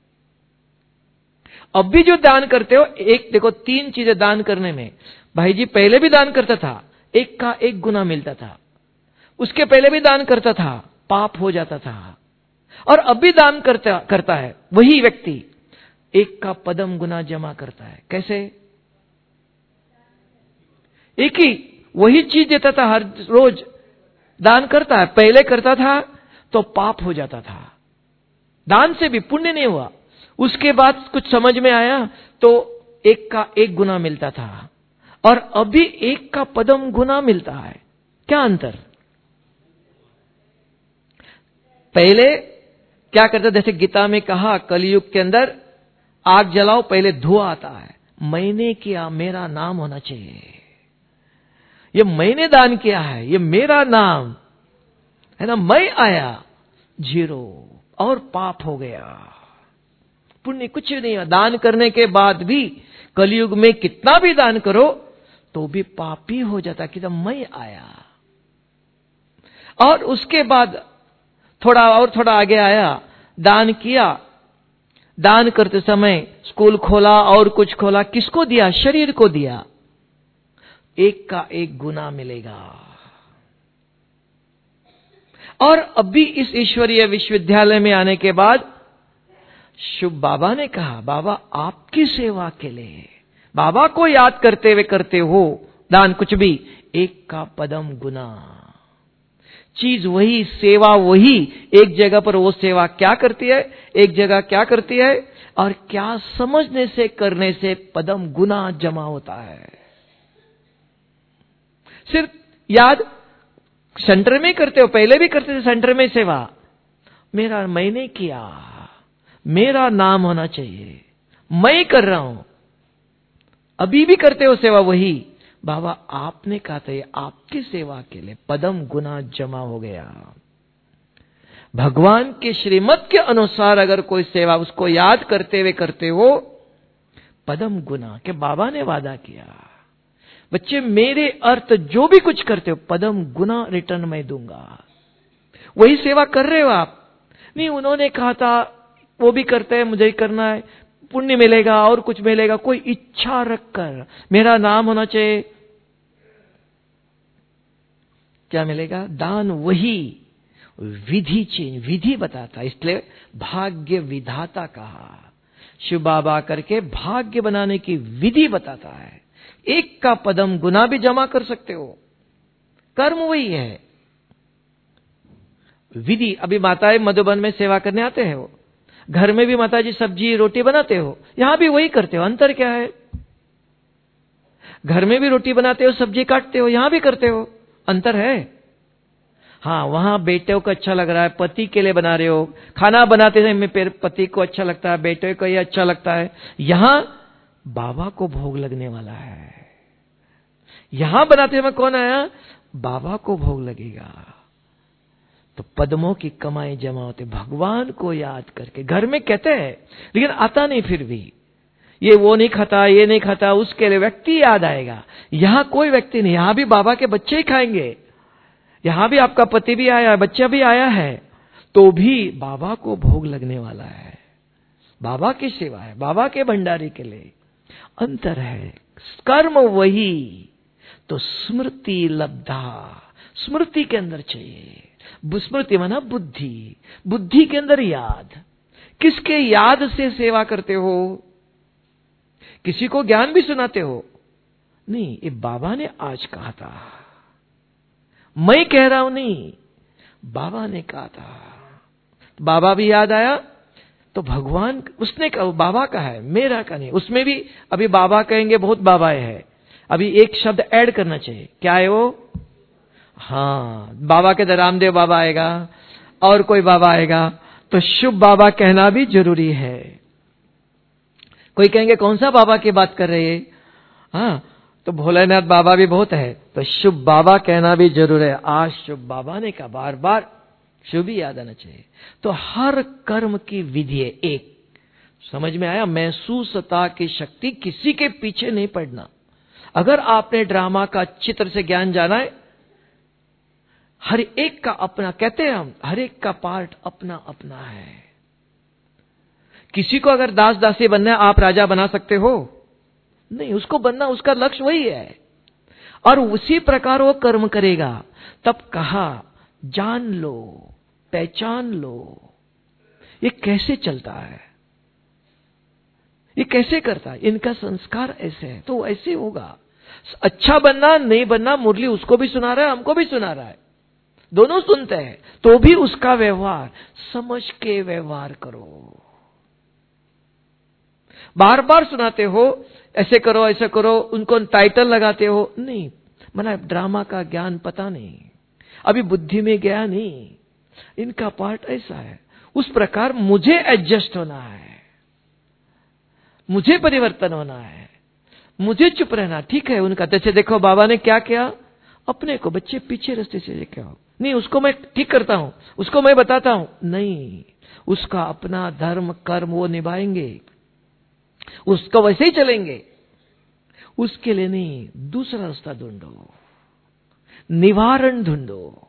अब भी जो दान करते हो, एक देखो 3 चीजें दान करने में। भाई जी पहले भी दान करता था, 1 का 1 गुना मिलता था, उसके पहले भी दान करता था, पाप हो जाता था, और अब भी दान करता है वही व्यक्ति, 1 का पदम गुना जमा करता है। कैसे? एक ही वही चीज देता था, हर रोज दान करता है, पहले करता था तो पाप हो जाता था, दान से भी पुण्य नहीं हुआ, उसके बाद कुछ समझ में आया तो 1 का 1 गुना मिलता था, और अभी 1 का पदम गुना मिलता है। क्या अंतर? पहले क्या करता, जैसे गीता में कहा, कलयुग के अंदर आग जलाओ, पहले धुआं आता है, मैंने किया, मेरा नाम होना चाहिए, ये मैंने दान किया है, ये मेरा नाम है ना, मैं आया, 0 और पाप हो गया, पुण्य कुछ नहीं हुआ। दान करने के बाद भी कलयुग में कितना भी दान करो तो भी पापी हो जाता, कि जब मैं आया। और उसके बाद थोड़ा आगे आया, दान किया, दान करते समय स्कूल खोला और कुछ खोला, किसको दिया? शरीर को दिया, 1 का 1 गुना मिलेगा। और अभी इस ईश्वरीय विश्वविद्यालय में आने के बाद शुभ बाबा ने कहा, बाबा आपकी सेवा के लिए, बाबा को याद करते हुए करते हो दान, कुछ भी 1 का पदम गुना, चीज वही, सेवा वही, एक जगह पर वो सेवा क्या करती है, एक जगह क्या करती है, और क्या समझने से करने से पदम गुना जमा होता है। सिर्फ याद सेंटर में करते हो, पहले भी करते थे सेंटर में सेवा, मेरा मैंने किया, मेरा नाम होना चाहिए, मैं कर रहा हूं। अभी भी करते हो सेवा वही, बाबा आपने कहा था ये आपकी सेवा के लिए, पदम गुना जमा हो गया। भगवान के श्रीमत के अनुसार अगर कोई सेवा उसको याद करते हुए करते हो, पदम गुना के बाबा ने वादा किया, बच्चे मेरे अर्थ जो भी कुछ करते हो पदम गुना रिटर्न मैं दूंगा। वही सेवा कर रहे हो आप। नहीं उन्होंने कहा था वो भी करते हैं, मुझे ही करना है, पुण्य मिलेगा और कुछ मिलेगा, कोई इच्छा रखकर मेरा नाम होना चाहिए, क्या मिलेगा? दान। वही विधि चेंज, विधि बताता, इसलिए भाग्य विधाता कहा। शिव बाबा करके भाग्य बनाने की विधि बताता है। एक का पदम गुना भी जमा कर सकते हो, कर्म वही है, विधि। अभी माताएं मधुबन में सेवा करने आते हैं, वो घर में भी माता जी सब्जी रोटी बनाते हो, यहां भी वही करते हो। अंतर क्या है? घर में भी रोटी बनाते हो, सब्जी काटते हो, यहां भी करते हो, अंतर है। हाँ, वहां बेटे को अच्छा लग रहा है, पति के लिए बना रहे हो, खाना बनाते समय पति को अच्छा लगता है, बेटे को ये अच्छा लगता है। यहां बाबा को भोग लगने वाला है। यहां बनाते समय कौन आया? बाबा को भोग लगेगा। तो पद्मों की कमाई जमा होते भगवान को याद करके। घर में कहते हैं लेकिन आता नहीं, फिर भी ये वो नहीं खाता, ये नहीं खाता, उसके लिए व्यक्ति याद आएगा। यहां कोई व्यक्ति नहीं, यहां भी बाबा के बच्चे ही खाएंगे, यहां भी आपका पति भी आया है, बच्चा भी आया है, तो भी बाबा को भोग लगने वाला है। बाबा की सेवा है, बाबा के भंडारे के लिए। अंतर है, कर्म वही, तो स्मृति लब्धा, स्मृति के अंदर चाहिए। स्मृति माना बुद्धि, बुद्धि के अंदर याद। किसके याद से सेवा करते हो? किसी को ज्ञान भी सुनाते हो? नहीं, ये बाबा ने आज कहा था, मैं कह रहा हूं नहीं, बाबा ने कहा था। बाबा भी याद आया तो भगवान उसने कहा, बाबा का है, मेरा का नहीं। उसमें भी अभी बाबा कहेंगे, बहुत बाबाएं है, अभी एक शब्द ऐड करना चाहिए। क्या है वो? हाँ, बाबा के रामदेव बाबा आएगा और कोई बाबा आएगा, तो शुभ बाबा कहना भी जरूरी है। कोई कहेंगे कौन सा बाबा की बात कर रहे हैं? हाँ, तो भोलेनाथ बाबा भी बहुत है, तो शुभ बाबा कहना भी जरूर है। आज शुभ बाबा ने कहा, बार बार शुभ ही याद आना चाहिए। तो हर कर्म की विधि है एक। समझ में आया? महसूसता की शक्ति, किसी के पीछे नहीं पड़ना। अगर आपने ड्रामा का चित्र से ज्ञान जाना है, हर एक का अपना, कहते हैं हम, हर एक का पार्ट अपना अपना है। किसी को अगर दास दासी बनना है, आप राजा बना सकते हो? नहीं, उसको बनना, उसका लक्ष्य वही है, और उसी प्रकार वो कर्म करेगा। तब कहा जान लो, पहचान लो, ये कैसे चलता है, ये कैसे करता है, इनका संस्कार ऐसे है, तो ऐसे होगा। अच्छा बनना नहीं बनना, मुरली उसको भी सुना रहा है, हमको भी सुना रहा है, दोनों सुनते हैं, तो भी उसका व्यवहार समझ के व्यवहार करो। बार बार सुनाते हो ऐसे करो ऐसे करो, उनको टाइटल लगाते हो, नहीं, मना ड्रामा का ज्ञान पता नहीं, अभी बुद्धि में गया नहीं, इनका पार्ट ऐसा है, उस प्रकार मुझे एडजस्ट होना है, मुझे परिवर्तन होना है, मुझे चुप रहना। ठीक है उनका, जैसे देखो बाबा ने क्या किया, अपने को बच्चे पीछे रास्ते से लेके आओ, नहीं उसको मैं ठीक करता हूं, उसको मैं बताता हूं, नहीं, उसका अपना धर्म कर्म वो निभाएंगे, उसको वैसे ही चलेंगे, उसके लिए नहीं, दूसरा रास्ता ढूंढो, निवारण ढूंढो।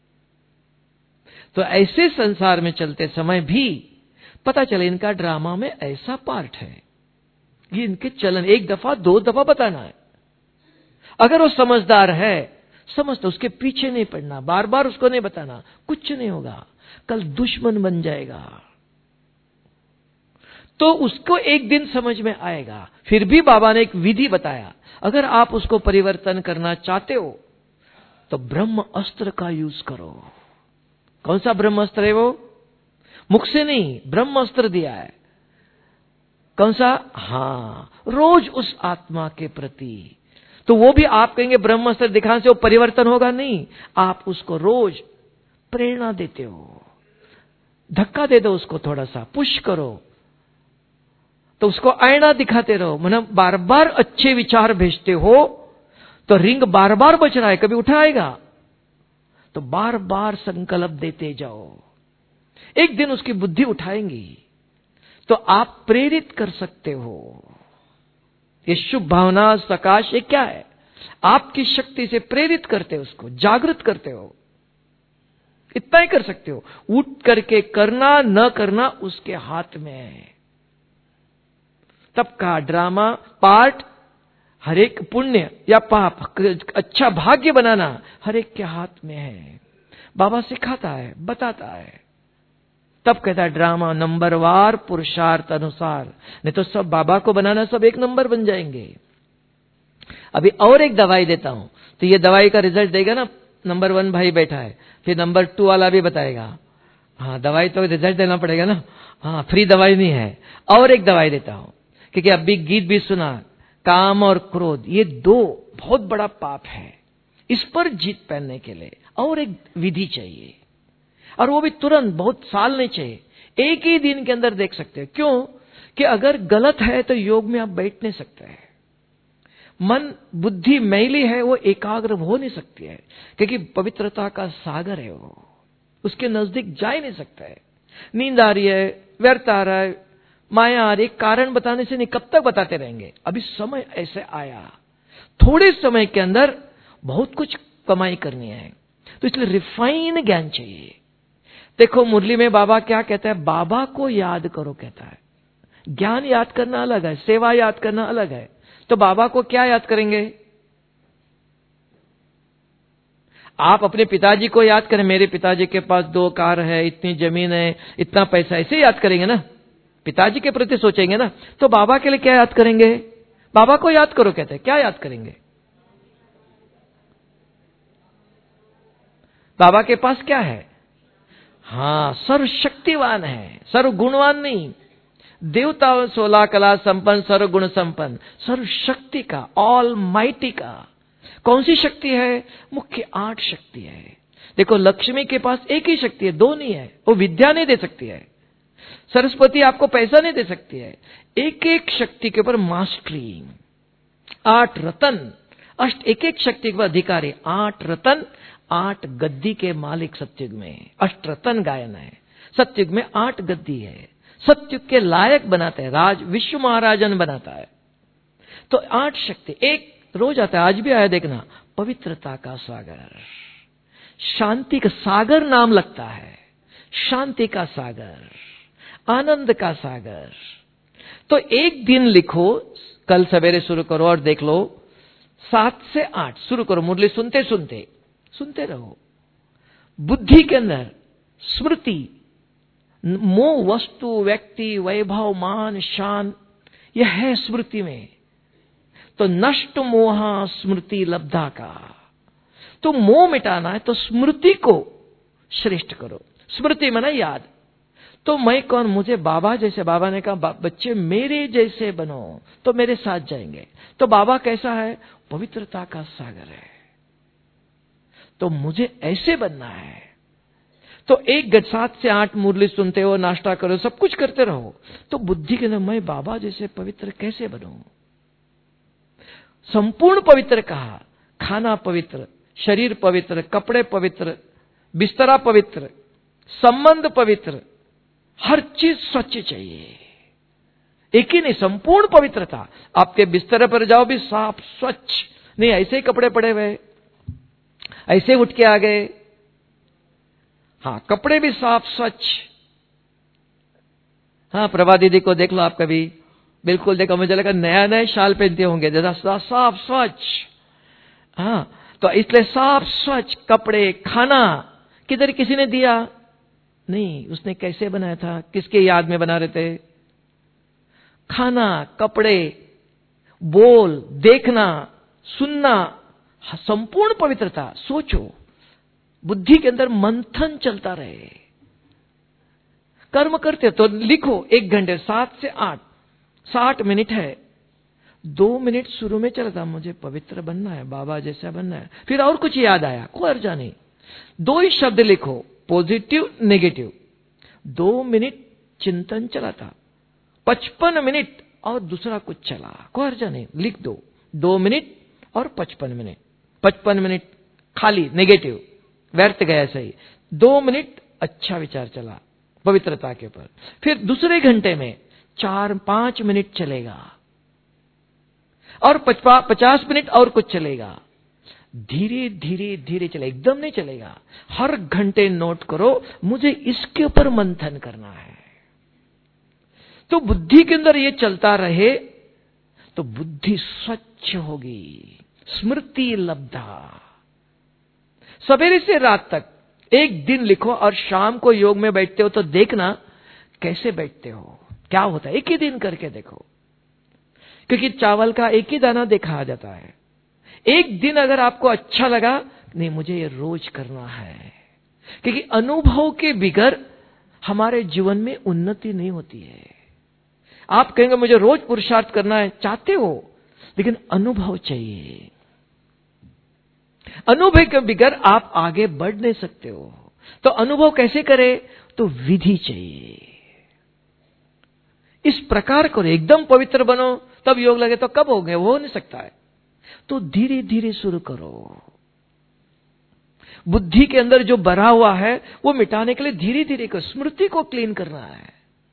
तो ऐसे संसार में चलते समय भी पता चले इनका ड्रामा में ऐसा पार्ट है, ये इनके चलन, एक दफा दो दफा बताना है। अगर वो समझदार है, समझता, उसके पीछे नहीं पड़ना, बार बार उसको नहीं बताना, कुछ नहीं होगा, कल दुश्मन बन जाएगा। तो उसको एक दिन समझ में आएगा। फिर भी बाबा ने एक विधि बताया, अगर आप उसको परिवर्तन करना चाहते हो तो ब्रह्म अस्त्र का यूज करो। कौन सा ब्रह्म अस्त्र है वो? मुख से नहीं, ब्रह्म अस्त्र दिया है। कौन सा? हाँ, रोज उस आत्मा के प्रति। तो वो भी आप कहेंगे ब्रह्म अस्त्र दिखाने से वो परिवर्तन होगा, नहीं, आप उसको रोज प्रेरणा देते हो, धक्का दे दो उसको, थोड़ा सा पुश करो, तो उसको आईना दिखाते रहो। मतलब बार बार अच्छे विचार भेजते हो तो रिंग बार बार बच रहा है, कभी उठाएगा, तो बार बार संकल्प देते जाओ। एक दिन उसकी बुद्धि उठाएंगी तो आप प्रेरित कर सकते हो। ये शुभ भावना सकाश, ये क्या है? आपकी शक्ति से प्रेरित करते हो, उसको जागृत करते हो। इतना ही कर सकते हो। उठ करके करना न करना उसके हाथ में है। तब का ड्रामा पार्ट, हर एक पुण्य या पाप, अच्छा भाग्य बनाना हर एक के हाथ में है। बाबा सिखाता है, बताता है। तब कहता है ड्रामा नंबरवार पुरुषार्थ अनुसार, नहीं तो सब बाबा को बनाना, सब एक नंबर बन जाएंगे। अभी और एक दवाई देता हूं, तो ये दवाई का रिजल्ट देगा ना। नंबर 1 भाई बैठा है, फिर नंबर 2 वाला भी बताएगा। हाँ, दवाई तो रिजल्ट देना पड़ेगा ना। हाँ, फ्री दवाई नहीं है। और एक दवाई देता हूं, क्योंकि अभी गीत भी सुना, काम और क्रोध ये 2 बहुत बड़ा पाप है। इस पर जीत पाने के लिए और एक विधि चाहिए, और वो भी तुरंत, बहुत साल नहीं चाहिए, एक ही दिन के अंदर देख सकते हैं। क्यों? कि अगर गलत है तो योग में आप बैठ नहीं सकते हैं। मन बुद्धि मैली है, वो एकाग्र हो नहीं सकती है, क्योंकि पवित्रता का सागर है वो, उसके नजदीक जा ही नहीं सकता है। नींद आ रही है, व्यर्थ आ रहा है, माया आ रही, कारण बताने से नहीं, कब तक बताते रहेंगे? अभी समय ऐसे आया, थोड़े समय के अंदर बहुत कुछ कमाई करनी है, तो इसलिए रिफाइन ज्ञान चाहिए। देखो मुरली में बाबा क्या कहता है? बाबा को याद करो कहता है। ज्ञान याद करना अलग है, सेवा याद करना अलग है। तो बाबा को क्या याद करेंगे? आप अपने पिताजी को याद करें, मेरे पिताजी के पास 2 कार है, इतनी जमीन है, इतना पैसा, ऐसे याद करेंगे ना, पिताजी के प्रति सोचेंगे ना। तो बाबा के लिए क्या याद करेंगे? बाबा को याद करो कहते हैं, क्या याद करेंगे? बाबा के पास क्या है? हाँ, सर्वशक्तिवान है, सर्वगुणवान नहीं। देवता 16 कला संपन्न, सर्वगुण संपन्न, सर्वशक्ति का, ऑल माइटी का। कौन सी शक्ति है? मुख्य 8 शक्ति है। देखो लक्ष्मी के पास एक ही शक्ति है, 2 नहीं है। वो विद्या नहीं दे सकती है। सरस्वती आपको पैसा नहीं दे सकती है। एक एक शक्ति के ऊपर मास्टरी। 8 रतन, अष्ट, एक एक शक्ति के ऊपर अधिकारी। 8 रतन, 8 गद्दी के मालिक सत्युग में। अष्ट रतन गायन है, सत्युग में 8 गद्दी है। सत्युग के लायक बनाते हैं, राज विश्व महाराजन बनाता है। तो 8 शक्ति, एक रोज आता है, आज भी आया देखना, पवित्रता का सागर, शांति का सागर नाम लगता है। शांति का सागर, आनंद का सागर। तो एक दिन लिखो, कल सवेरे शुरू करो और देख लो, 7 से 8 शुरू करो। मुरली सुनते सुनते सुनते रहो। बुद्धि के अंदर स्मृति, मोह, वस्तु, व्यक्ति, वैभव, मान, शान, यह है स्मृति में। तो नष्ट मोहा स्मृति लब्धा का। तो मोह मिटाना है तो स्मृति को श्रेष्ठ करो। स्मृति माना याद। तो मैं कौन? मुझे बाबा जैसे, बाबा ने कहा बच्चे मेरे जैसे बनो तो मेरे साथ जाएंगे। तो बाबा कैसा है? पवित्रता का सागर है। तो मुझे ऐसे बनना है। तो 7 से 8 मुरली सुनते हो, नाश्ता करो, सब कुछ करते रहो। तो बुद्धि के अंदर मैं बाबा जैसे पवित्र कैसे बनूं? संपूर्ण पवित्र कहा, खाना पवित्र, शरीर पवित्र, कपड़े पवित्र, बिस्तरा पवित्र, संबंध पवित्र, हर चीज स्वच्छ चाहिए। एक ही नहीं, संपूर्ण पवित्रता। आपके बिस्तर पर जाओ भी साफ स्वच्छ, नहीं ऐसे ही कपड़े पड़े हुए, ऐसे उठ के आ गए। हाँ, कपड़े भी साफ स्वच्छ। हाँ, प्रभा दीदी को देख लो आप कभी, बिल्कुल देखो, मुझे लगा नया नया शाल पहनते होंगे, जैसा साफ स्वच्छ। हाँ, तो इसलिए साफ स्वच्छ कपड़े। खाना किधर किसी ने दिया नहीं, उसने कैसे बनाया था, किसके याद में बना रहे थे? खाना, कपड़े, बोल, देखना, सुनना, संपूर्ण पवित्रता। सोचो, बुद्धि के अंदर मंथन चलता रहे। कर्म करते तो लिखो 1 घंटे, 7 से 8, 60 मिनट है। 2 मिनट शुरू में चलता, मुझे पवित्र बनना है, बाबा जैसा बनना है। फिर और कुछ याद आया, कोई अर्जा नहीं। 2 ही शब्द लिखो, पॉजिटिव नेगेटिव। 2 मिनट चिंतन चला था, 55 मिनट और दूसरा कुछ चला, कोई हर्जा नहीं, लिख दो 2 मिनट और 55 मिनट। 55 मिनट खाली नेगेटिव, व्यर्थ गया सही। 2 मिनट अच्छा विचार चला पवित्रता के ऊपर। फिर दूसरे घंटे में 4-5 मिनट चलेगा और 50 मिनट और कुछ चलेगा। धीरे धीरे धीरे चले, एकदम नहीं चलेगा। हर घंटे नोट करो, मुझे इसके ऊपर मंथन करना है। तो बुद्धि के अंदर ये चलता रहे तो बुद्धि स्वच्छ होगी, स्मृति लब्धा। सवेरे से रात तक एक दिन लिखो और शाम को योग में बैठते हो तो देखना कैसे बैठते हो, क्या होता है। एक ही दिन करके देखो, क्योंकि चावल का एक ही दाना देखा जाता है। एक दिन अगर आपको अच्छा लगा, नहीं मुझे ये रोज करना है, क्योंकि अनुभव के बिगर हमारे जीवन में उन्नति नहीं होती है। आप कहेंगे मुझे रोज पुरुषार्थ करना है, चाहते हो, लेकिन अनुभव चाहिए। अनुभव के बिगर आप आगे बढ़ नहीं सकते हो। तो अनुभव कैसे करें, तो विधि चाहिए। इस प्रकार करो, एकदम पवित्र बनो तब योग लगे तो कब हो गए, वो हो नहीं सकता है। तो धीरे धीरे शुरू करो। बुद्धि के अंदर जो भरा हुआ है वो मिटाने के लिए धीरे धीरे करो, स्मृति को क्लीन करना है।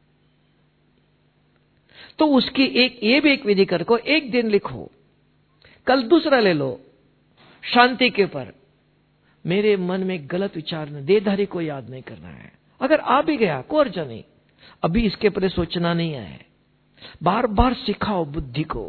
तो उसकी ये भी एक विधि करो। एक दिन लिखो, कल दूसरा ले लो, शांति के ऊपर। मेरे मन में गलत विचार नहीं, देहधारी को याद नहीं करना है। अगर आ भी गया कोई अर्थ नहीं, अभी इसके ऊपर सोचना नहीं है। बार बार सिखाओ बुद्धि को।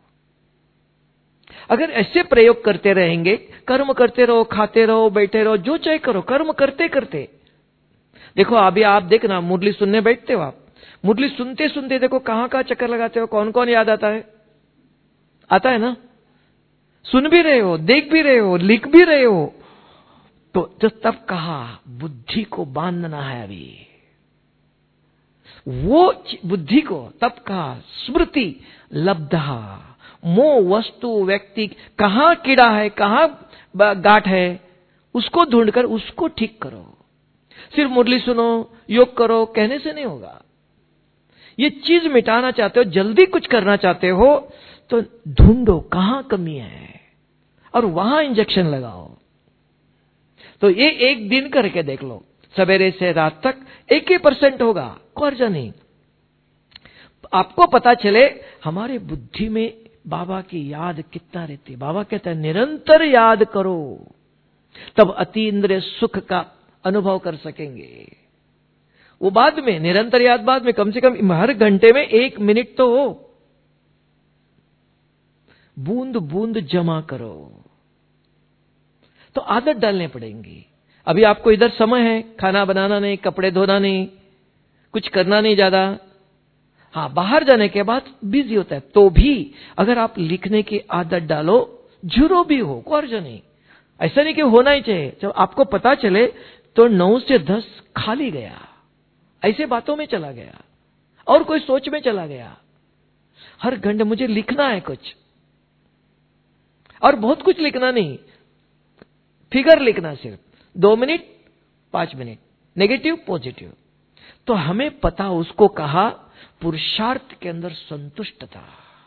अगर ऐसे प्रयोग करते रहेंगे, कर्म करते रहो, खाते रहो, बैठे रहो, जो चाहे करो, कर्म करते करते। देखो अभी आप देखना, मुरली सुनने बैठते हो आप, मुरली सुनते सुनते देखो कहां कहां चक्कर लगाते हो, कौन कौन याद आता है, आता है ना। सुन भी रहे हो, देख भी रहे हो, लिख भी रहे हो। तो जो तब कहा बुद्धि को बांधना है, अभी वो बुद्धि को तब कहा स्मृति लब्धा। मोह वस्तु व्यक्ति कहां कीड़ा है, कहां गांठ है, उसको ढूंढकर उसको ठीक करो। सिर्फ मुरली सुनो, योग करो कहने से नहीं होगा। ये चीज मिटाना चाहते हो, जल्दी कुछ करना चाहते हो, तो ढूंढो कहां कमी है और वहां इंजेक्शन लगाओ। तो ये एक दिन करके देख लो, सवेरे से रात तक 1% होगा, कोई नहीं। आपको पता चले हमारे बुद्धि में बाबा की याद कितना रहती है। बाबा कहते हैं निरंतर याद करो, तब अति इंद्रिय सुख का अनुभव कर सकेंगे। वो बाद में, निरंतर याद बाद में, कम से कम हर घंटे में 1 मिनट तो हो। बूंद बूंद जमा करो, तो आदत डालने पड़ेंगी। अभी आपको इधर समय है, खाना बनाना नहीं, कपड़े धोना नहीं, कुछ करना नहीं ज्यादा। हाँ, बाहर जाने के बाद बिजी होता है, तो भी अगर आप लिखने की आदत डालो, जीरो भी हो, कोई अर्थ नहीं। ऐसा नहीं कि होना ही चाहिए। जब आपको पता चले तो 9 से 10 खाली गया, ऐसे बातों में चला गया और कोई सोच में चला गया। हर घंटे मुझे लिखना है कुछ, और बहुत कुछ लिखना नहीं, फिगर लिखना सिर्फ 2 मिनट 5 मिनट, नेगेटिव पॉजिटिव। तो हमें पता, उसको कहा पुरुषार्थ के अंदर संतुष्ट था।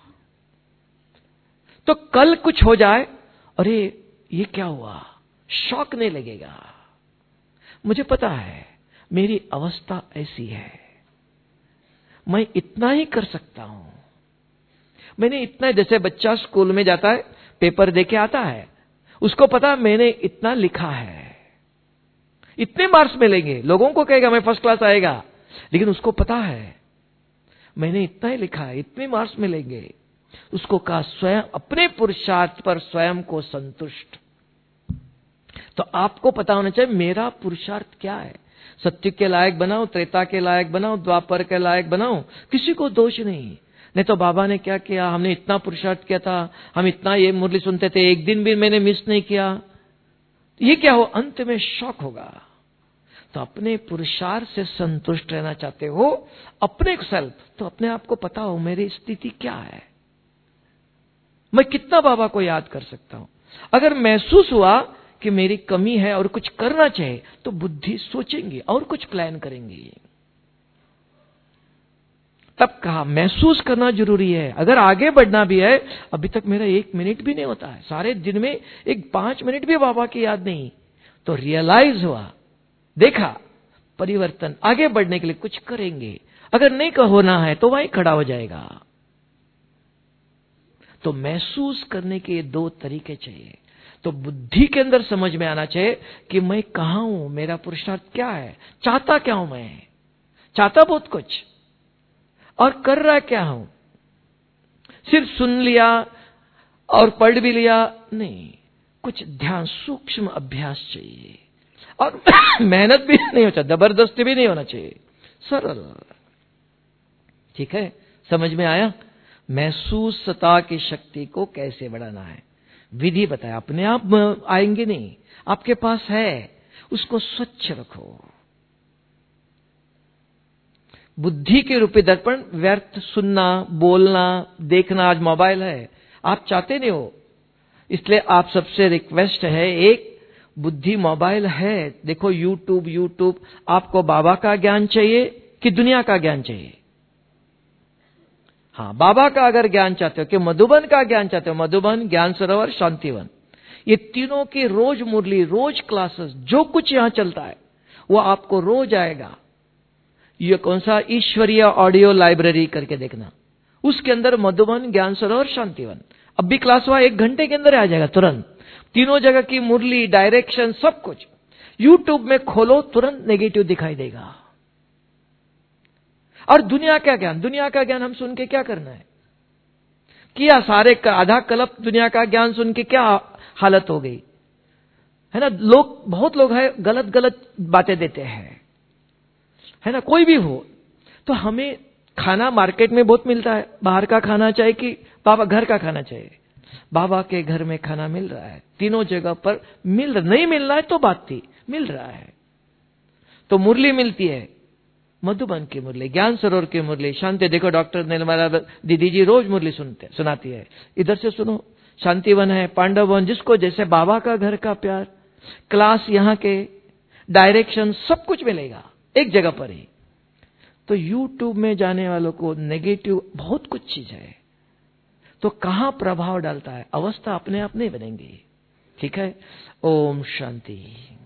तो कल कुछ हो जाए, अरे ये क्या हुआ, शॉक नहीं लगेगा। मुझे पता है मेरी अवस्था ऐसी है, मैं इतना ही कर सकता हूं। मैंने इतना, जैसे बच्चा स्कूल में जाता है, पेपर देके आता है, उसको पता मैंने इतना लिखा है, इतने मार्क्स मिलेंगे। लोगों को कहेगा मैं फर्स्ट क्लास आएगा, लेकिन उसको पता है मैंने इतना ही लिखा है, इतने मार्क्स मिलेंगे। उसको कहा स्वयं अपने पुरुषार्थ पर स्वयं को संतुष्ट। तो आपको पता होना चाहिए मेरा पुरुषार्थ क्या है। सत्य के लायक बनाओ, त्रेता के लायक बनाओ, द्वापर के लायक बनाओ, किसी को दोष नहीं तो बाबा ने क्या किया, हमने इतना पुरुषार्थ किया था, हम इतना ये मुरली सुनते थे, एक दिन भी मैंने मिस नहीं किया, ये क्या हो, अंत में शौक होगा। तो अपने पुरुषार्थ से संतुष्ट रहना चाहते हो, अपने सेल्फ, तो अपने आप को पता हो मेरी स्थिति क्या है, मैं कितना बाबा को याद कर सकता हूं। अगर महसूस हुआ कि मेरी कमी है और कुछ करना चाहिए, तो बुद्धि सोचेंगी और कुछ प्लान करेंगी। तब कहा महसूस करना जरूरी है। अगर आगे बढ़ना भी है, अभी तक मेरा 1 मिनट भी नहीं होता है, सारे दिन में एक 5 मिनट भी बाबा की याद नहीं, तो रियलाइज हुआ, देखा परिवर्तन, आगे बढ़ने के लिए कुछ करेंगे। अगर नहीं होना है तो वहीं खड़ा हो जाएगा। तो महसूस करने के 2 तरीके चाहिए। तो बुद्धि के अंदर समझ में आना चाहिए कि मैं कहां हूं, मेरा पुरुषार्थ क्या है, चाहता क्या हूं, मैं चाहता बहुत कुछ और कर रहा क्या हूं। सिर्फ सुन लिया और पढ़ भी लिया नहीं, कुछ ध्यान सूक्ष्म अभ्यास चाहिए। और मेहनत भी नहीं होता, जबरदस्ती भी नहीं होना चाहिए, सरल। ठीक है, समझ में आया? महसूसता की शक्ति को कैसे बढ़ाना है, विधि बताया। अपने आप आएंगे नहीं, आपके पास है, उसको स्वच्छ रखो। बुद्धि के रूपी दर्पण व्यर्थ सुनना, बोलना, देखना। आज मोबाइल है, आप चाहते नहीं हो, इसलिए आप सबसे रिक्वेस्ट है, एक बुद्धि मोबाइल है, देखो यूट्यूब। आपको बाबा का ज्ञान चाहिए कि दुनिया का ज्ञान चाहिए? हाँ, बाबा का अगर ज्ञान चाहते हो कि मधुबन का ज्ञान चाहते हो, मधुबन, ज्ञान सरोवर, शांतिवन, ये तीनों की रोज मुरली, रोज क्लासेस, जो कुछ यहां चलता है वो आपको रोज आएगा। ये कौन सा ईश्वरीय ऑडियो लाइब्रेरी करके देखना, उसके अंदर मधुबन, ज्ञान सरोवर, शांतिवन, अब भी क्लास हुआ 1 घंटे के अंदर आ जाएगा तुरंत। तीनों जगह की मुरली, डायरेक्शन, सब कुछ यूट्यूब में खोलो, तुरंत नेगेटिव दिखाई देगा। और दुनिया का ज्ञान, दुनिया का ज्ञान हम सुन के क्या करना है? किया सारे आधा कल्प दुनिया का ज्ञान सुन के क्या हालत हो गई है ना। बहुत लोग है गलत गलत बातें देते हैं, है ना, कोई भी हो। तो हमें खाना मार्केट में बहुत मिलता है, बाहर का खाना चाहिए कि बाबा घर का खाना चाहिए? बाबा के घर में खाना मिल रहा है, तीनों जगह पर मिल रहा, नहीं मिल रहा है तो बात थी, मिल रहा है। तो मुरली मिलती है, मधुबन की मुरली, ज्ञान सरोवर की मुरली, शांति। देखो डॉक्टर निर्मला दीदी जी रोज मुरली सुनाती है, इधर से सुनो। शांतिवन है, पांडवन, जिसको जैसे बाबा का घर का प्यार, क्लास यहाँ के, डायरेक्शन, सब कुछ मिलेगा एक जगह पर ही। तो यूट्यूब में जाने वालों को नेगेटिव बहुत कुछ चीज है, तो कहां प्रभाव डालता है? अवस्था अपने आप नहीं बनेंगी। ठीक है, ओम शांति।